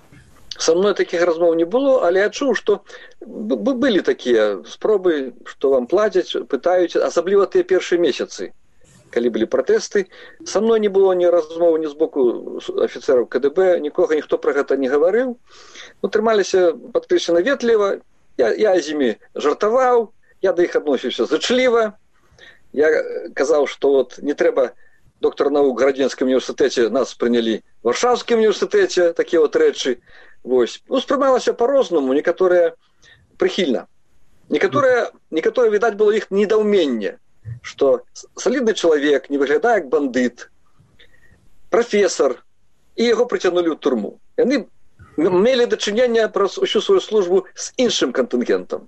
Со мной таких размов не было, але я чуў, што былі такія спробы, што вам плацяць, пытаюць, асабліва тыя першыя месяцы, калі былі пратэсты. Со мной не было ні размовы ні з боку афіцэраў КДБ, нікога ніхто пра гэта не гаварыў. Ну, трымаліся падкрэслена ветліва, я, я з імі жартаваў, я да іх адносіўся зычліва. Я казаў, што вот не трэба доктор навук в Градзенскім універсітэце, нас прынялі в Варшаўскім універсітэце, такія вот рэчы. Вось. Ну, спрымалася по-рознаму, некаторыя прыхільна. Некаторыя, некаторыя, відаць, было іх недаўменне, што салідны чалавек не выглядае як бандыт, прафесар, і яго прыцягнулі ў турму. Яны мелі дачыненне праз усю сваю службу з іншым кантынгентам.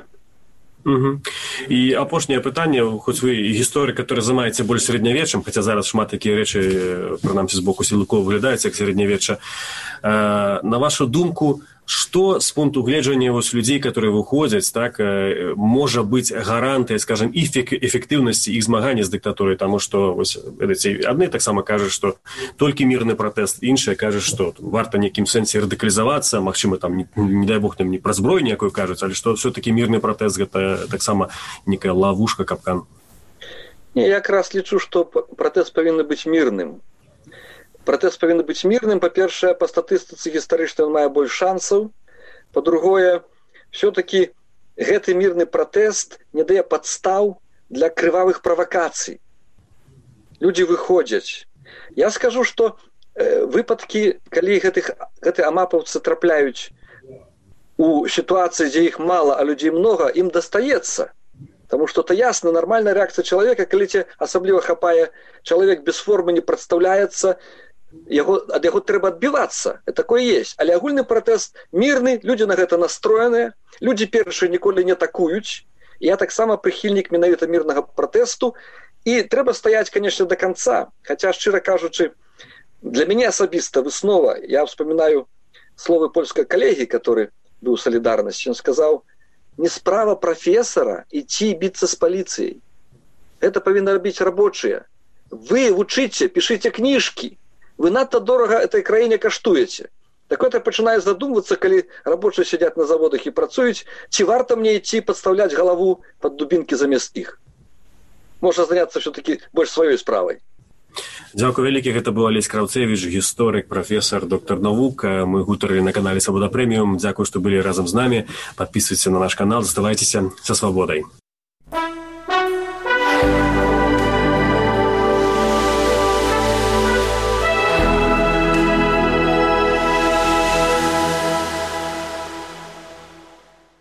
Угу. І апошняе пытанне, хоць вы гісторык, который займаецца больш сярэднявеччам, хаця зараз шмат такія рэчы, прынамсі з боку сілавікоў, выглядаюць як сярэднявечча. Э, на вашу думку, что с пункту гледжання вось людзей, которые выходзяць, так, э, можа быць гарантыя, скажем, эффек, эффектыўнасці іх змагання з дыктатурай, таму што вось адны таксама кажуць, што толькі мірны пратэст, іншыя кажуць, што варта нейкім сэнсе радыкалізавацца, магчыма, там не, не дай бог нам не пра зброю ніякую кажуць, але што все-таки мірны пратэст гэта таксама некая лавушка, капкан. Не, я якраз лічу, што пратэст павінен быць мірным. Пратэст павінен быць мірным, па-першае, па статыстыцы гістарычнай ён мае больш шансаў. Па-другое, все-таки гэты мірны пратэст не дае падстаў для крывавых правакацый. Людзі выходзяць. Я скажу, што э, выпадкі, калі гэтых, гэтыя амапаўцы трапляюць у ситуации, где их мало, а людей много, им достается. Потому что это ясно, нормальная реакция человека, когда тебе особливо хапая, человек без формы не представляется, его, от его треба отбиваться. Это такое есть. Але агульный протест мирный, люди на это настроены, люди першие николи не атакуют. Я так само прихильник менавіта мирного протесту. И треба стоять, конечно, до конца. Хотя, щиро кажучи, для меня особисто выснова, я вспоминаю слово польского коллеги, который был в солидарности, он сказал, не справа профессора идти биться с полицией. Это повинны робить рабочие. Вы учите, пишите книжки. Вы надто дорого этой краине каштуете. Так вот я начинаю задумываться, когда рабочие сидят на заводах и працуют, чи варто мне идти подставлять голову под дубинки замест их. Можно заняться все-таки больше своей справой. Дзякуй вялікі, гэта быў Алесь Краўцевіч, гісторык, прафесар, доктар навук. Мы гутарылі на канале Свабода Прэміум. Дзякуй, што былі разам з намі. Падпісвайцеся на наш канал, заставайцеся са свабодай.